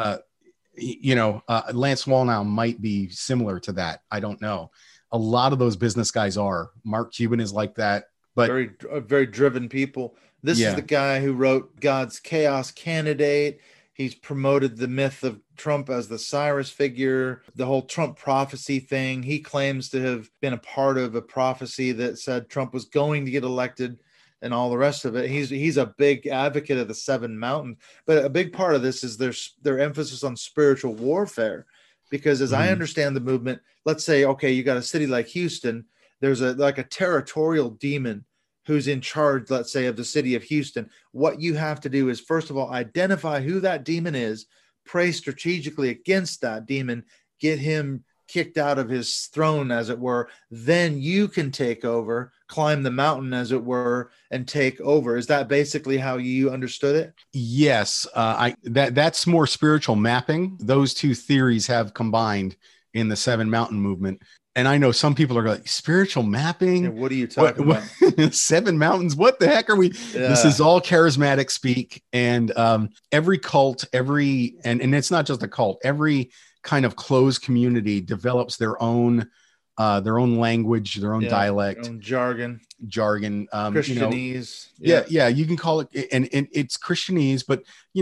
Lance Wallnau might be similar to that. I don't know. A lot of those business guys are. Mark Cuban is like that, but very driven people. This is the guy who wrote God's Chaos Candidate. He's promoted the myth of Trump as the Cyrus figure, the whole Trump prophecy thing. He claims to have been a part of a prophecy that said Trump was going to get elected and all the rest of it. He's a big advocate of the Seven Mountains. But a big part of this is their emphasis on spiritual warfare. Because as I understand the movement, let's say, okay, you got a city like Houston, there's a territorial demon who's in charge, let's say, of the city of Houston. What you have to do is, first of all, identify who that demon is, pray strategically against that demon, get him kicked out of his throne, as it were. Then you can take over, climb the mountain, as it were, and take over. Is that basically how you understood it? Yes. That's more spiritual mapping. Those two theories have combined in the Seven Mountain movement. And I know some people are like, spiritual mapping? Yeah, what are you talking about? Seven Mountains? What the heck are we? Yeah. This is all charismatic speak. And every cult, and it's not just a cult, every kind of closed community develops their own language, their own dialect, their own jargon. Christianese. You can call it, and it's Christianese, but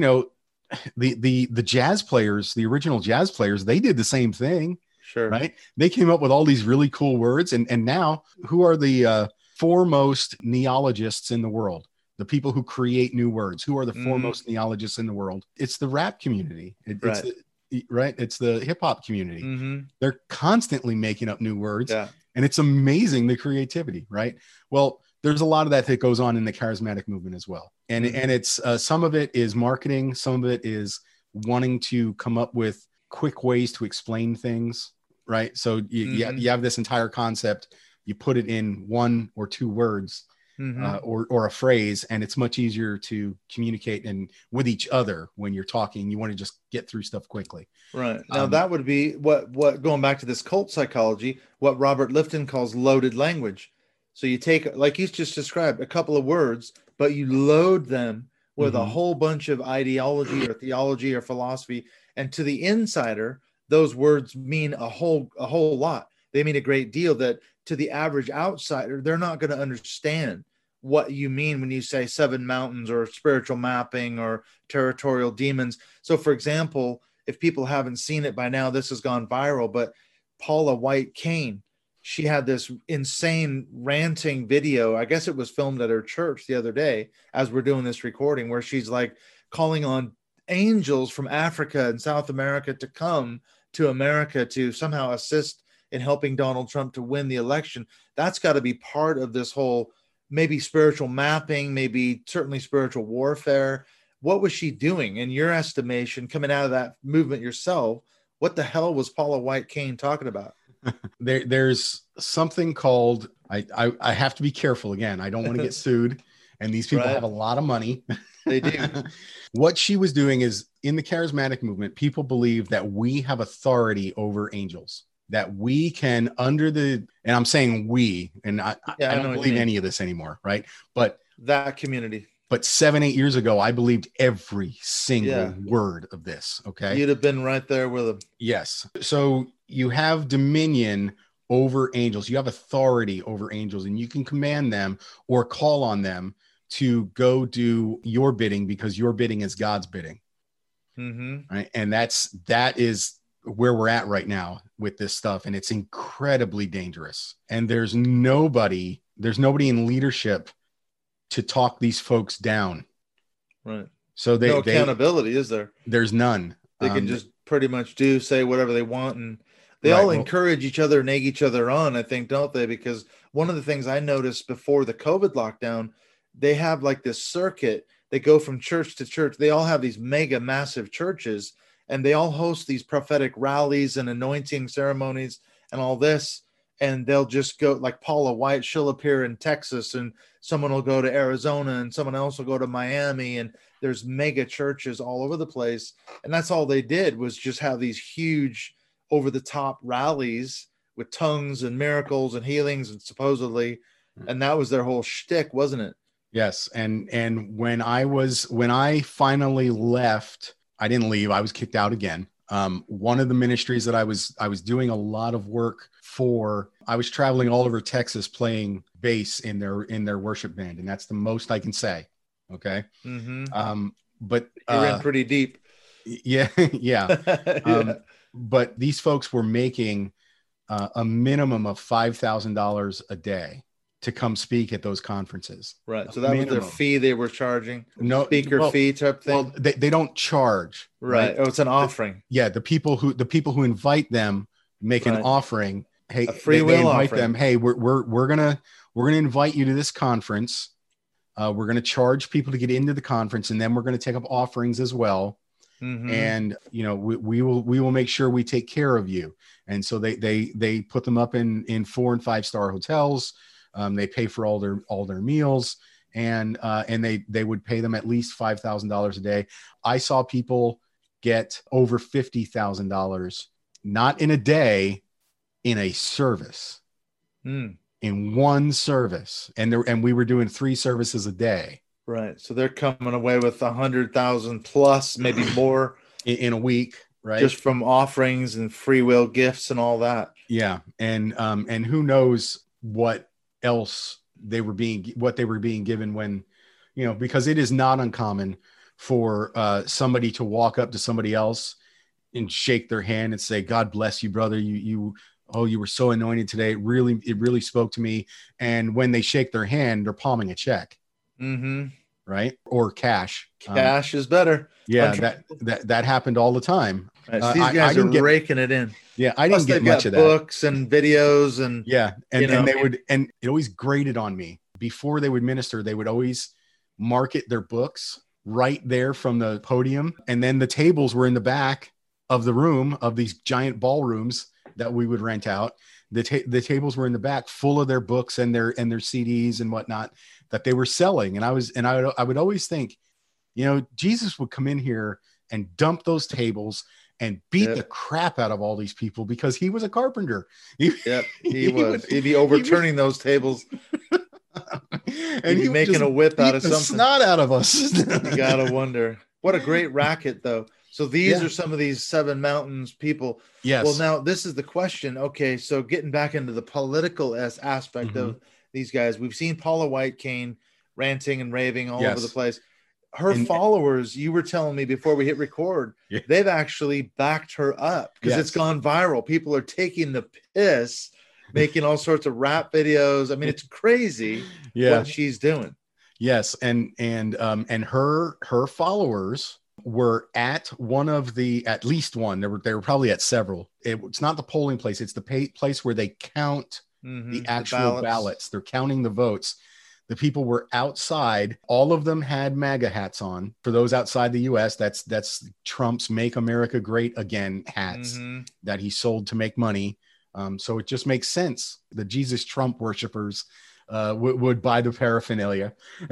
the jazz players, the original jazz players, they did the same thing. Sure. Right. They came up with all these really cool words. And now who are the foremost neologists in the world? The people who create new words. Who are the foremost neologists in the world? It's the rap community. It's the hip hop community. They're constantly making up new words. Yeah. And it's amazing, the creativity. Right. Well, there's a lot of that goes on in the charismatic movement as well. And it's some of it is marketing. Some of it is wanting to come up with quick ways to explain things. Right. So you have this entire concept, you put it in 1 or 2 words or a phrase, and it's much easier to communicate and with each other when you're talking. You want to just get through stuff quickly. Right. Now that would be what going back to this cult psychology, what Robert Lifton calls loaded language. So you take, like you just described, a couple of words, but you load them with a whole bunch of ideology or theology or philosophy. And to the insider, those words mean a whole lot. They mean a great deal, that to the average outsider, they're not going to understand what you mean when you say 7 mountains or spiritual mapping or territorial demons. So, for example, if people haven't seen it by now, this has gone viral, but Paula White Cain, she had this insane ranting video. I guess it was filmed at her church the other day as we're doing this recording, where she's like calling on angels from Africa and South America to come to America to somehow assist in helping Donald Trump to win the election. That's got to be part of this whole maybe spiritual mapping, maybe certainly spiritual warfare. What was she doing in your estimation coming out of that movement yourself? What the hell was Paula White Cain talking about? There's something called, I have to be careful again. I don't want to get sued. And these people have a lot of money. They do. What she was doing is, in the charismatic movement, people believe that we have authority over angels, that we can, under the, and I'm saying we, and I don't believe any of this anymore, right? But that community. But 7-8 years ago, I believed every single word of this. Okay. You'd have been right there with them. Yes. So you have dominion over angels. You have authority over angels, and you can command them or call on them to go do your bidding, because your bidding is God's bidding. Mm-hmm. Right. And that is where we're at right now with this stuff. And it's incredibly dangerous. And there's nobody in leadership to talk these folks down. Right. So no accountability, is there? There's none. They can just pretty much say whatever they want. And they all encourage each other and egg each other on, I think, don't they? Because one of the things I noticed before the COVID lockdown, they have like this circuit. They go from church to church. They all have these mega massive churches, and they all host these prophetic rallies and anointing ceremonies and all this. And they'll just go, like Paula White, she'll appear in Texas, and someone will go to Arizona, and someone else will go to Miami. And there's mega churches all over the place. And that's all they did, was just have these huge over the top rallies with tongues and miracles and healings, and supposedly, and that was their whole shtick, wasn't it? Yes. And when I finally left, I didn't leave. I was kicked out again. One of the ministries that I was doing a lot of work for, I was traveling all over Texas playing bass in their worship band. And that's the most I can say. Okay. Mm-hmm. But you're in pretty deep. Yeah. Yeah. But these folks were making a minimum of $5,000 a day to come speak at those conferences. Right. So that was their fee they were charging. No speaker fee type thing. Well, they don't charge. Right. Oh, it's an offering. The people who invite them make an offering. Hey, a free will invite offering. them. Hey, we're gonna invite you to this conference. We're gonna charge people to get into the conference, and then we're gonna take up offerings as well. Mm-hmm. And we will make sure we take care of you. And so they put them up in 4 and 5 star hotels. They pay for all their meals, and they would pay them at least $5,000 a day. I saw people get over $50,000, not in a day, in a service, in one service, and we were doing 3 services a day. Right. So they're coming away with 100,000 plus, maybe more in a week, right? Just from offerings and free will gifts and all that. Yeah. And who knows what else they were being given when, because it is not uncommon for somebody to walk up to somebody else and shake their hand and say, "God bless you, brother. You were so anointed today. It really spoke to me." And when they shake their hand, they're palming a check. Mm-hmm. Right. Or cash. Cash is better. Yeah. That happened all the time. Right, so these guys are raking it in. Yeah. I didn't get much of that. Books and videos and they would, and it always grated on me before they would minister. They would always market their books right there from the podium. And then the tables were in the back of the room, of these giant ballrooms that we would rent out. The tables were in the back full of their books and their CDs and whatnot that they were selling. And I would always think, Jesus would come in here and dump those tables and beat the crap out of all these people, because he was a carpenter. He was. He'd be overturning those tables. And he'd be making a whip out of something. Snot out of us. You gotta wonder. What a great racket, though. So these are some of these seven mountains people. Yes. Well, now this is the question. Okay, so getting back into the political aspect of these guys, we've seen Paula White Cain ranting and raving all over the place. Her followers, you were telling me before we hit record, they've actually backed her up because it's gone viral. People are taking the piss, making all sorts of rap videos. I mean, it's crazy what she's doing. Yes, and her followers were at one of at least one. They were probably at several. It's not the polling place; it's the place where they count the actual ballots. They're counting the votes. The people were outside. All of them had MAGA hats on. For those outside the U.S., that's Trump's "Make America Great Again" hats that he sold to make money. So it just makes sense. The Jesus Trump worshipers would buy the paraphernalia,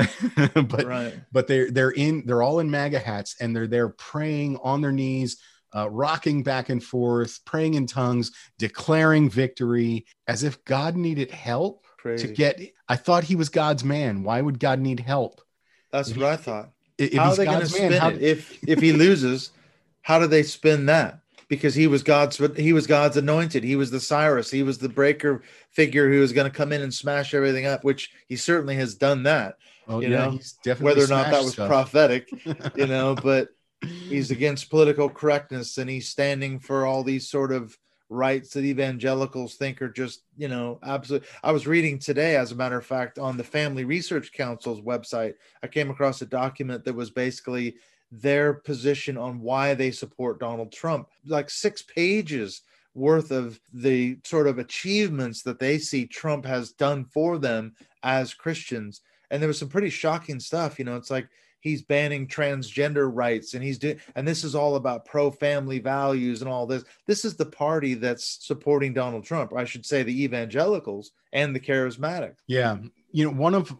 but they're all in MAGA hats, and they're there praying on their knees, rocking back and forth, praying in tongues, declaring victory, as if God needed help to get. I thought he was God's man. Why would God need help? That's what I thought. How are they going to spin it? If he loses, how do they spin that? Because he was God's anointed. He was the Cyrus. He was the breaker figure who was going to come in and smash everything up, which he certainly has done that. He's definitely whether or not that was prophetic, but he's against political correctness, and he's standing for all these sort of rights that evangelicals think are just, absolute. I was reading today, as a matter of fact, on the Family Research Council's website, I came across a document that was basically their position on why they support Donald Trump, like 6 pages worth of the sort of achievements that they see Trump has done for them as Christians. And there was some pretty shocking stuff. It's like he's banning transgender rights, and and this is all about pro-family values and all this. This is the party that's supporting Donald Trump, or I should say the evangelicals and the charismatics. Yeah. One of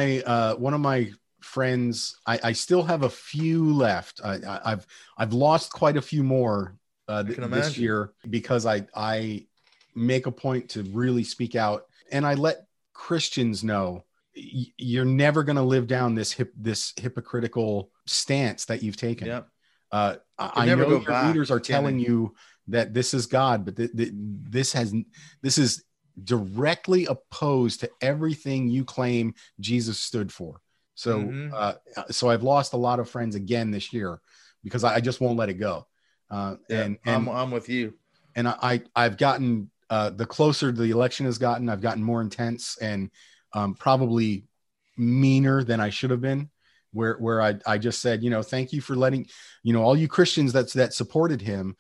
my friends, I still have a few left. I've lost quite a few more this year, because I make a point to really speak out, and I let Christians know you're never going to live down this hypocritical stance that you've taken. Yep. I know your readers are telling you that this is God, but this is directly opposed to everything you claim Jesus stood for. So, so I've lost a lot of friends again this year because I just won't let it go. And I'm with you. And I've gotten, the closer the election has gotten, I've gotten more intense and probably meaner than I should have been, where I just said, thank you for letting, all you Christians that supported him.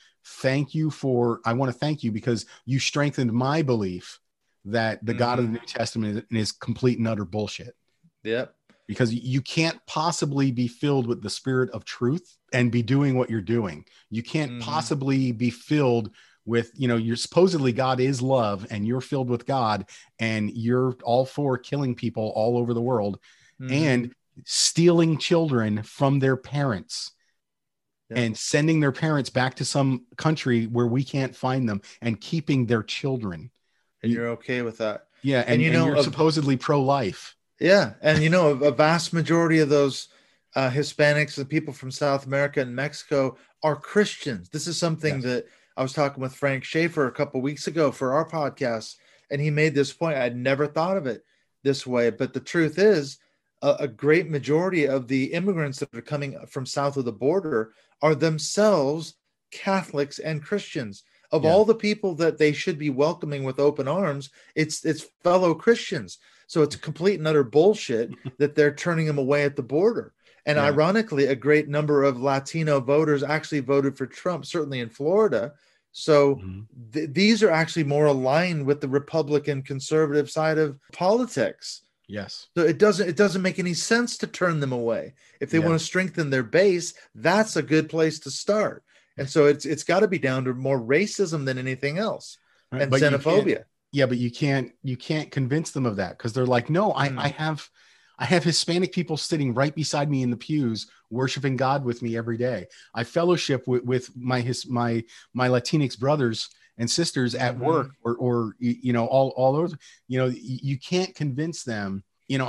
I want to thank you because you strengthened my belief that the God of the New Testament is complete and utter bullshit. Yep. Because you can't possibly be filled with the spirit of truth and be doing what you're doing. You can't possibly be filled with, you're supposedly God is love, and you're filled with God, and you're all for killing people all over the world and stealing children from their parents and sending their parents back to some country where we can't find them and keeping their children. And you're okay with that. Yeah. And you're supposedly pro-life. Yeah. And, a vast majority of those Hispanics and people from South America and Mexico are Christians. This is something that I was talking with Frank Schaefer a couple of weeks ago for our podcast, and he made this point. I'd never thought of it this way, but the truth is a great majority of the immigrants that are coming from south of the border are themselves Catholics and Christians. Of all the people that they should be welcoming with open arms, it's fellow Christians. So it's complete and utter bullshit that they're turning them away at the border. And ironically, a great number of Latino voters actually voted for Trump, certainly in Florida. So these are actually more aligned with the Republican conservative side of politics. Yes. So it doesn't make any sense to turn them away. If they want to strengthen their base, that's a good place to start. And so it's got to be down to more racism than anything else, and xenophobia. Yeah, but you can't convince them of that, because they're like, no, I have Hispanic people sitting right beside me in the pews, worshiping God with me every day. I fellowship with my Latinx brothers and sisters at work or all over. You can't convince them.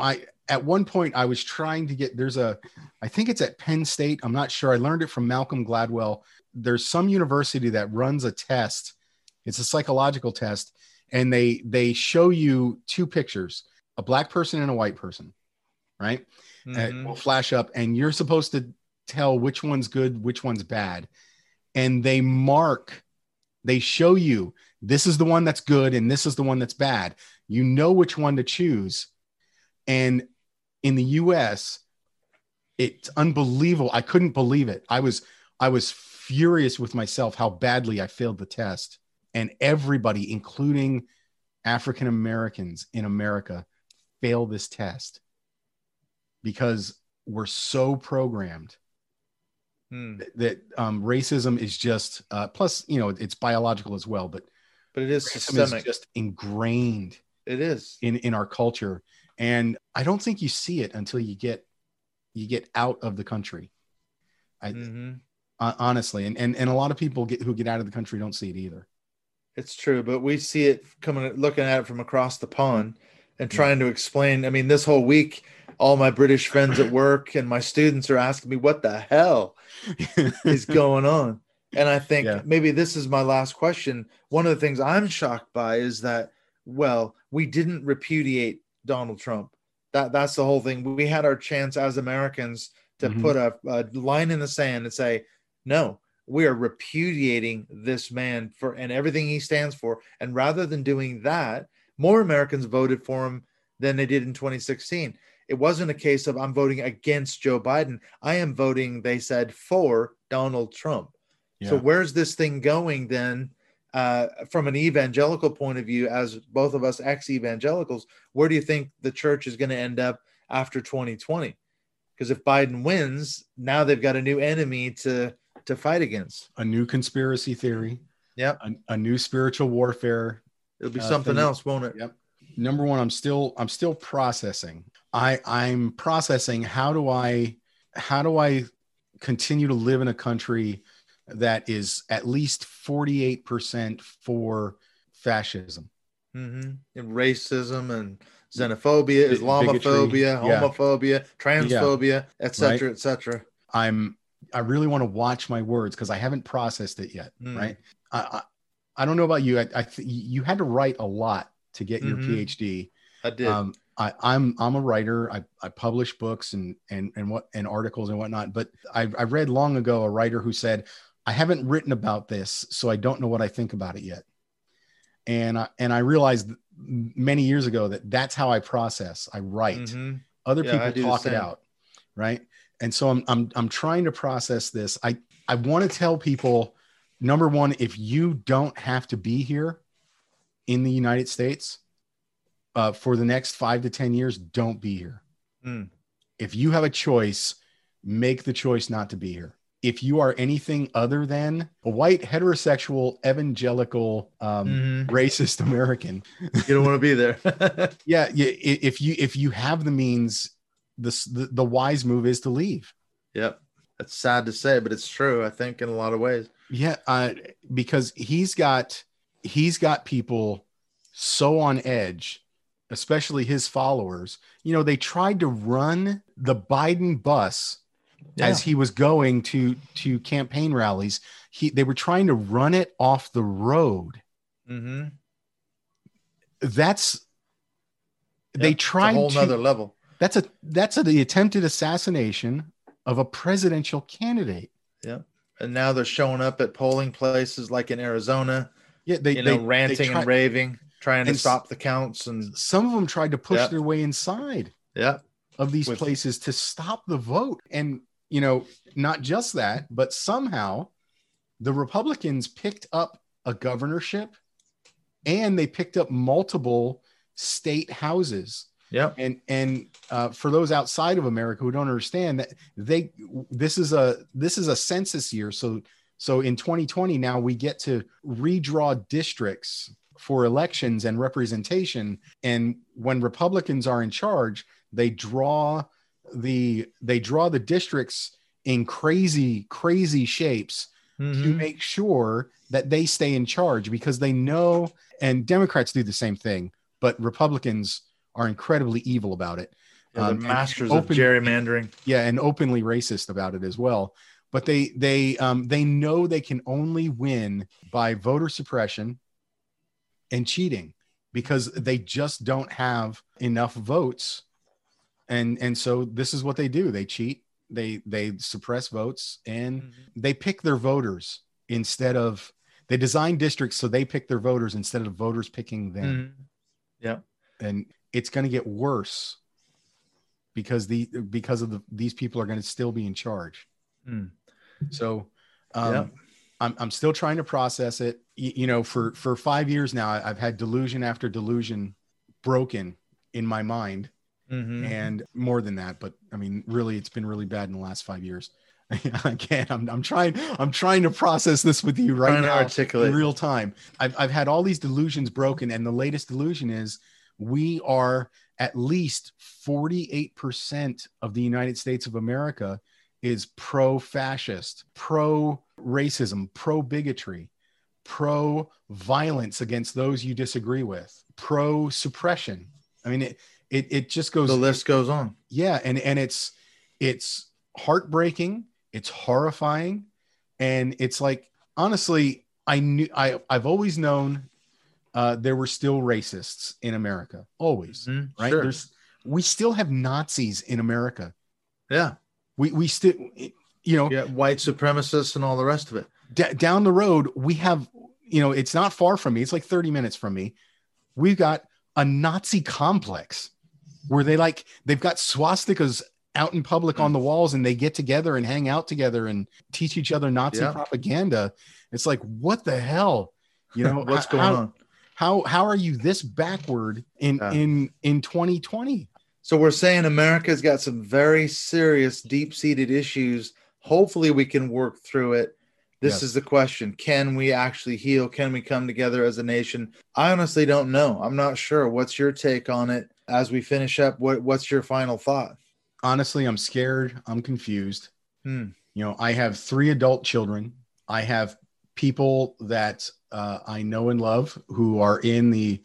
at one point I was trying to get, I think it's at Penn State. I'm not sure. I learned it from Malcolm Gladwell. There's some university that runs a test. It's a psychological test. And they show you two pictures, a black person and a white person, right? It will flash up and you're supposed to tell which one's good, which one's bad. And they show you, this is the one that's good and this is the one that's bad. You know which one to choose. And in the US, it's unbelievable. I couldn't believe it. I was furious with myself how badly I failed the test. And everybody, including African Americans in America, fail this test because we're so programmed that racism is just, plus, it's biological as well, but it is systemic. Is just ingrained. It is in our culture. And I don't think you see it until you get out of the country. Honestly, and a lot of people who get out of the country don't see it either. It's true, but we see it looking at it from across the pond and trying to explain. I mean, this whole week, all my British friends at work and my students are asking me, what the hell is going on? And I think maybe this is my last question. One of the things I'm shocked by is that, well, we didn't repudiate Donald Trump. That's the whole thing. We had our chance as Americans to put a line in the sand and say, no, we are repudiating this man and everything he stands for. And rather than doing that, more Americans voted for him than they did in 2016. It wasn't a case of I'm voting against Joe Biden. I am voting, they said, for Donald Trump. Yeah. So where's this thing going then? From an evangelical point of view, as both of us ex-evangelicals, where do you think the church is going to end up after 2020? Because if Biden wins, now they've got a new enemy to fight against. A new conspiracy theory. Yep. A new spiritual warfare. It'll be something else, won't it? Yep. Number one, I'm still processing. I'm processing how do I continue to live in a country that is at least 48% for fascism, and racism and xenophobia, Islamophobia, homophobia, transphobia, etc., etc. I really want to watch my words because I haven't processed it yet. Right. I don't know about you. You had to write a lot to get your PhD. I did. I'm a writer. I publish books and articles and whatnot. But I read long ago a writer who said, I haven't written about this, so I don't know what I think about it yet. And I realized many years ago that that's how I process. I write. Other people talk it out, right? And so I'm trying to process this. I want to tell people, number one, if you don't have to be here in the United States for the next 5 to 10 years, don't be here. If you have a choice, make the choice not to be here. If you are anything other than a white, heterosexual, evangelical, racist American, you don't want to be there. If you have the means, the wise move is to leave. Yep. That's sad to say, but it's true, I think, in a lot of ways. Yeah. Because he's got people so on edge, especially his followers. They tried to run the Biden bus as he was going to campaign rallies. They were trying to run it off the road. They tried a whole nother level. That's the attempted assassination of a presidential candidate. Yeah. And now they're showing up at polling places like in Arizona. Yeah. They ranting and raving, trying to stop the counts. And some of them tried to push their way inside of these places to stop the vote. And, not just that, but somehow the Republicans picked up a governorship and they picked up multiple state houses. Yeah. And for those outside of America who don't understand that this is a census year. So in 2020, now we get to redraw districts for elections and representation. And when Republicans are in charge, they draw the districts in crazy shapes to make sure that they stay in charge, because they know, and Democrats do the same thing, but Republicans are incredibly evil about it. Yeah, they're and masters of gerrymandering. Yeah, and openly racist about it as well. But they know they can only win by voter suppression and cheating because they just don't have enough votes. And so this is what they do. They cheat, they suppress votes, and they pick their voters instead of they design districts so they pick their voters instead of voters picking them. Yeah. And it's going to get worse because these people are going to still be in charge. So I'm still trying to process it. For 5 years now, I've had delusion after delusion broken in my mind. And more than that, but I mean, really, it's been really bad in the last 5 years. I can't. I'm trying to process this with you right now, in real time. I've had all these delusions broken, and the latest delusion is we are at least 48% of the United States of America is pro-fascist, pro-racism, pro-bigotry, pro-violence against those you disagree with, pro-suppression. I mean, it just goes. The list goes on. Yeah, and it's heartbreaking. It's horrifying, and it's like, honestly, I've always known there were still racists in America, always, right? Sure. We still have Nazis in America. Yeah, we still, white supremacists and all the rest of it. Down the road, we have, it's not far from me. It's like 30 minutes from me. We've got a Nazi complex where they've got swastikas out in public on the walls, and they get together and hang out together and teach each other Nazi propaganda. It's like, what the hell? What's going on? How are you this backward in 2020? So we're saying America's got some very serious, deep-seated issues. Hopefully we can work through it. This is the question. Can we actually heal? Can we come together as a nation? I honestly don't know. I'm not sure. What's your take on it as we finish up? What's your final thought? Honestly, I'm scared. I'm confused. I have 3 adult children. I have people that I know and love who are in the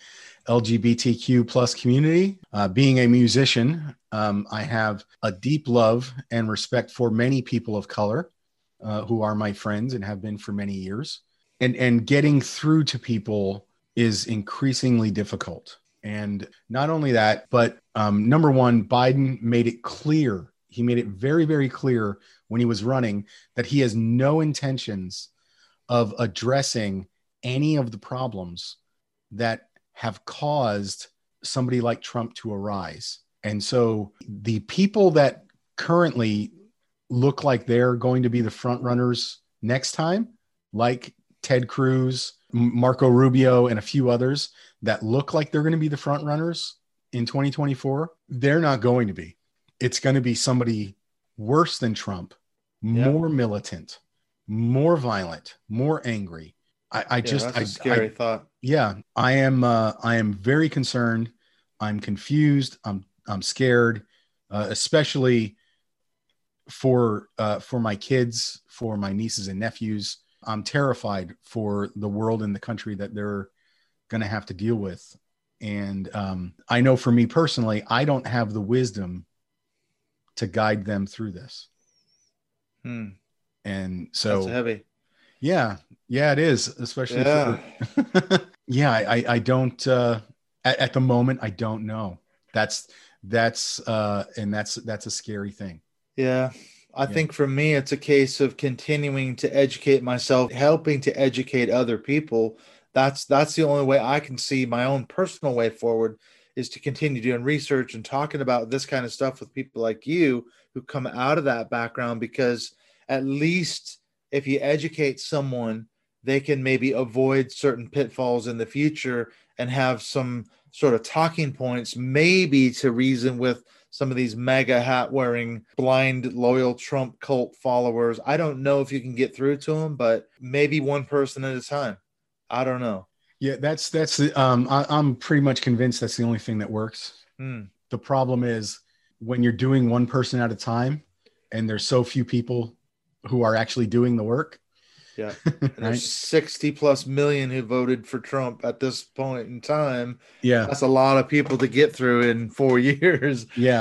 LGBTQ plus community. Being a musician, I have a deep love and respect for many people of color who are my friends and have been for many years. And getting through to people is increasingly difficult. And not only that, but number one, Biden made it clear. He made it very, very clear when he was running that he has no intentions of addressing any of the problems that have caused somebody like Trump to arise. And so the people that currently look like they're going to be the front runners next time, like Ted Cruz, Marco Rubio, and a few others that look like they're going to be the front runners in 2024, they're not going to be. It's going to be somebody worse than Trump, more militant, more violent, more angry. That's a scary thought. Yeah, I am very concerned. I'm confused. I'm scared, especially for my kids, for my nieces and nephews. I'm terrified for the world and the country that they're going to have to deal with. And I know for me personally, I don't have the wisdom to guide them through this. And so that's heavy. Yeah, it is, especially I don't at the moment, I don't know. That's a scary thing. Yeah. I think for me, it's a case of continuing to educate myself, helping to educate other people. That's the only way I can see my own personal way forward, is to continue doing research and talking about this kind of stuff with people like you who come out of that background, because at least if you educate someone, they can maybe avoid certain pitfalls in the future and have some sort of talking points, maybe to reason with some of these mega hat wearing, blind, loyal Trump cult followers. I don't know if you can get through to them, but maybe one person at a time. I don't know. Yeah, I'm pretty much convinced that's the only thing that works. The problem is when you're doing one person at a time and there's so few people who are actually doing the work. Yeah. And there's 60 plus million who voted for Trump at this point in time. Yeah. That's a lot of people to get through in 4 years. Yeah.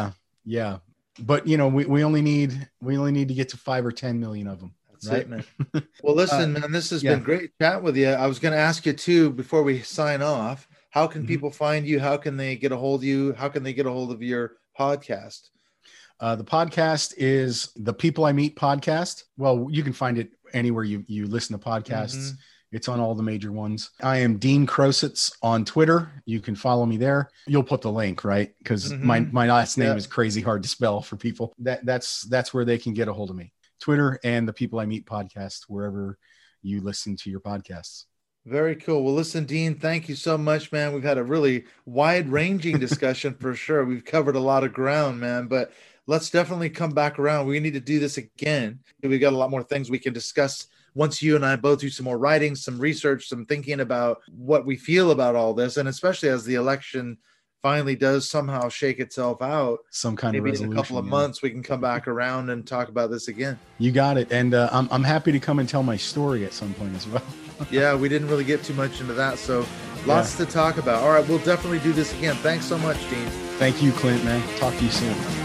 Yeah. But we only need to get to 5 or 10 million of them. That's right? it, man. Well, listen, man, this has yeah. been great chat with you. I was going to ask you too, before we sign off, how can people find you? How can they get a hold of you? How can they get a hold of your podcast? The podcast is the People I Meet podcast. Well, you can find it anywhere you listen to podcasts. It's on all the major ones. I am Dean Crositz on Twitter. You can follow me there. You'll put the link, right? Because my last name is crazy hard to spell for people. That's where they can get a hold of me. Twitter and the People I Meet podcast, wherever you listen to your podcasts. Very cool. Well, listen, Dean, thank you so much, man. We've had a really wide-ranging discussion for sure. We've covered a lot of ground, man, but let's definitely come back around. We need to do this again. We got a lot more things we can discuss once you and I both do some more writing, some research, some thinking about what we feel about all this, and especially as the election finally does somehow shake itself out, some kind maybe of resolution. In a couple of months, we can come back around and talk about this again. You got it. And I'm happy to come and tell my story at some point as well. Yeah, we didn't really get too much into that, so lots to talk about. All right, we'll definitely do this again. Thanks so much, Dean. Thank you, Clint, man. Talk to you soon.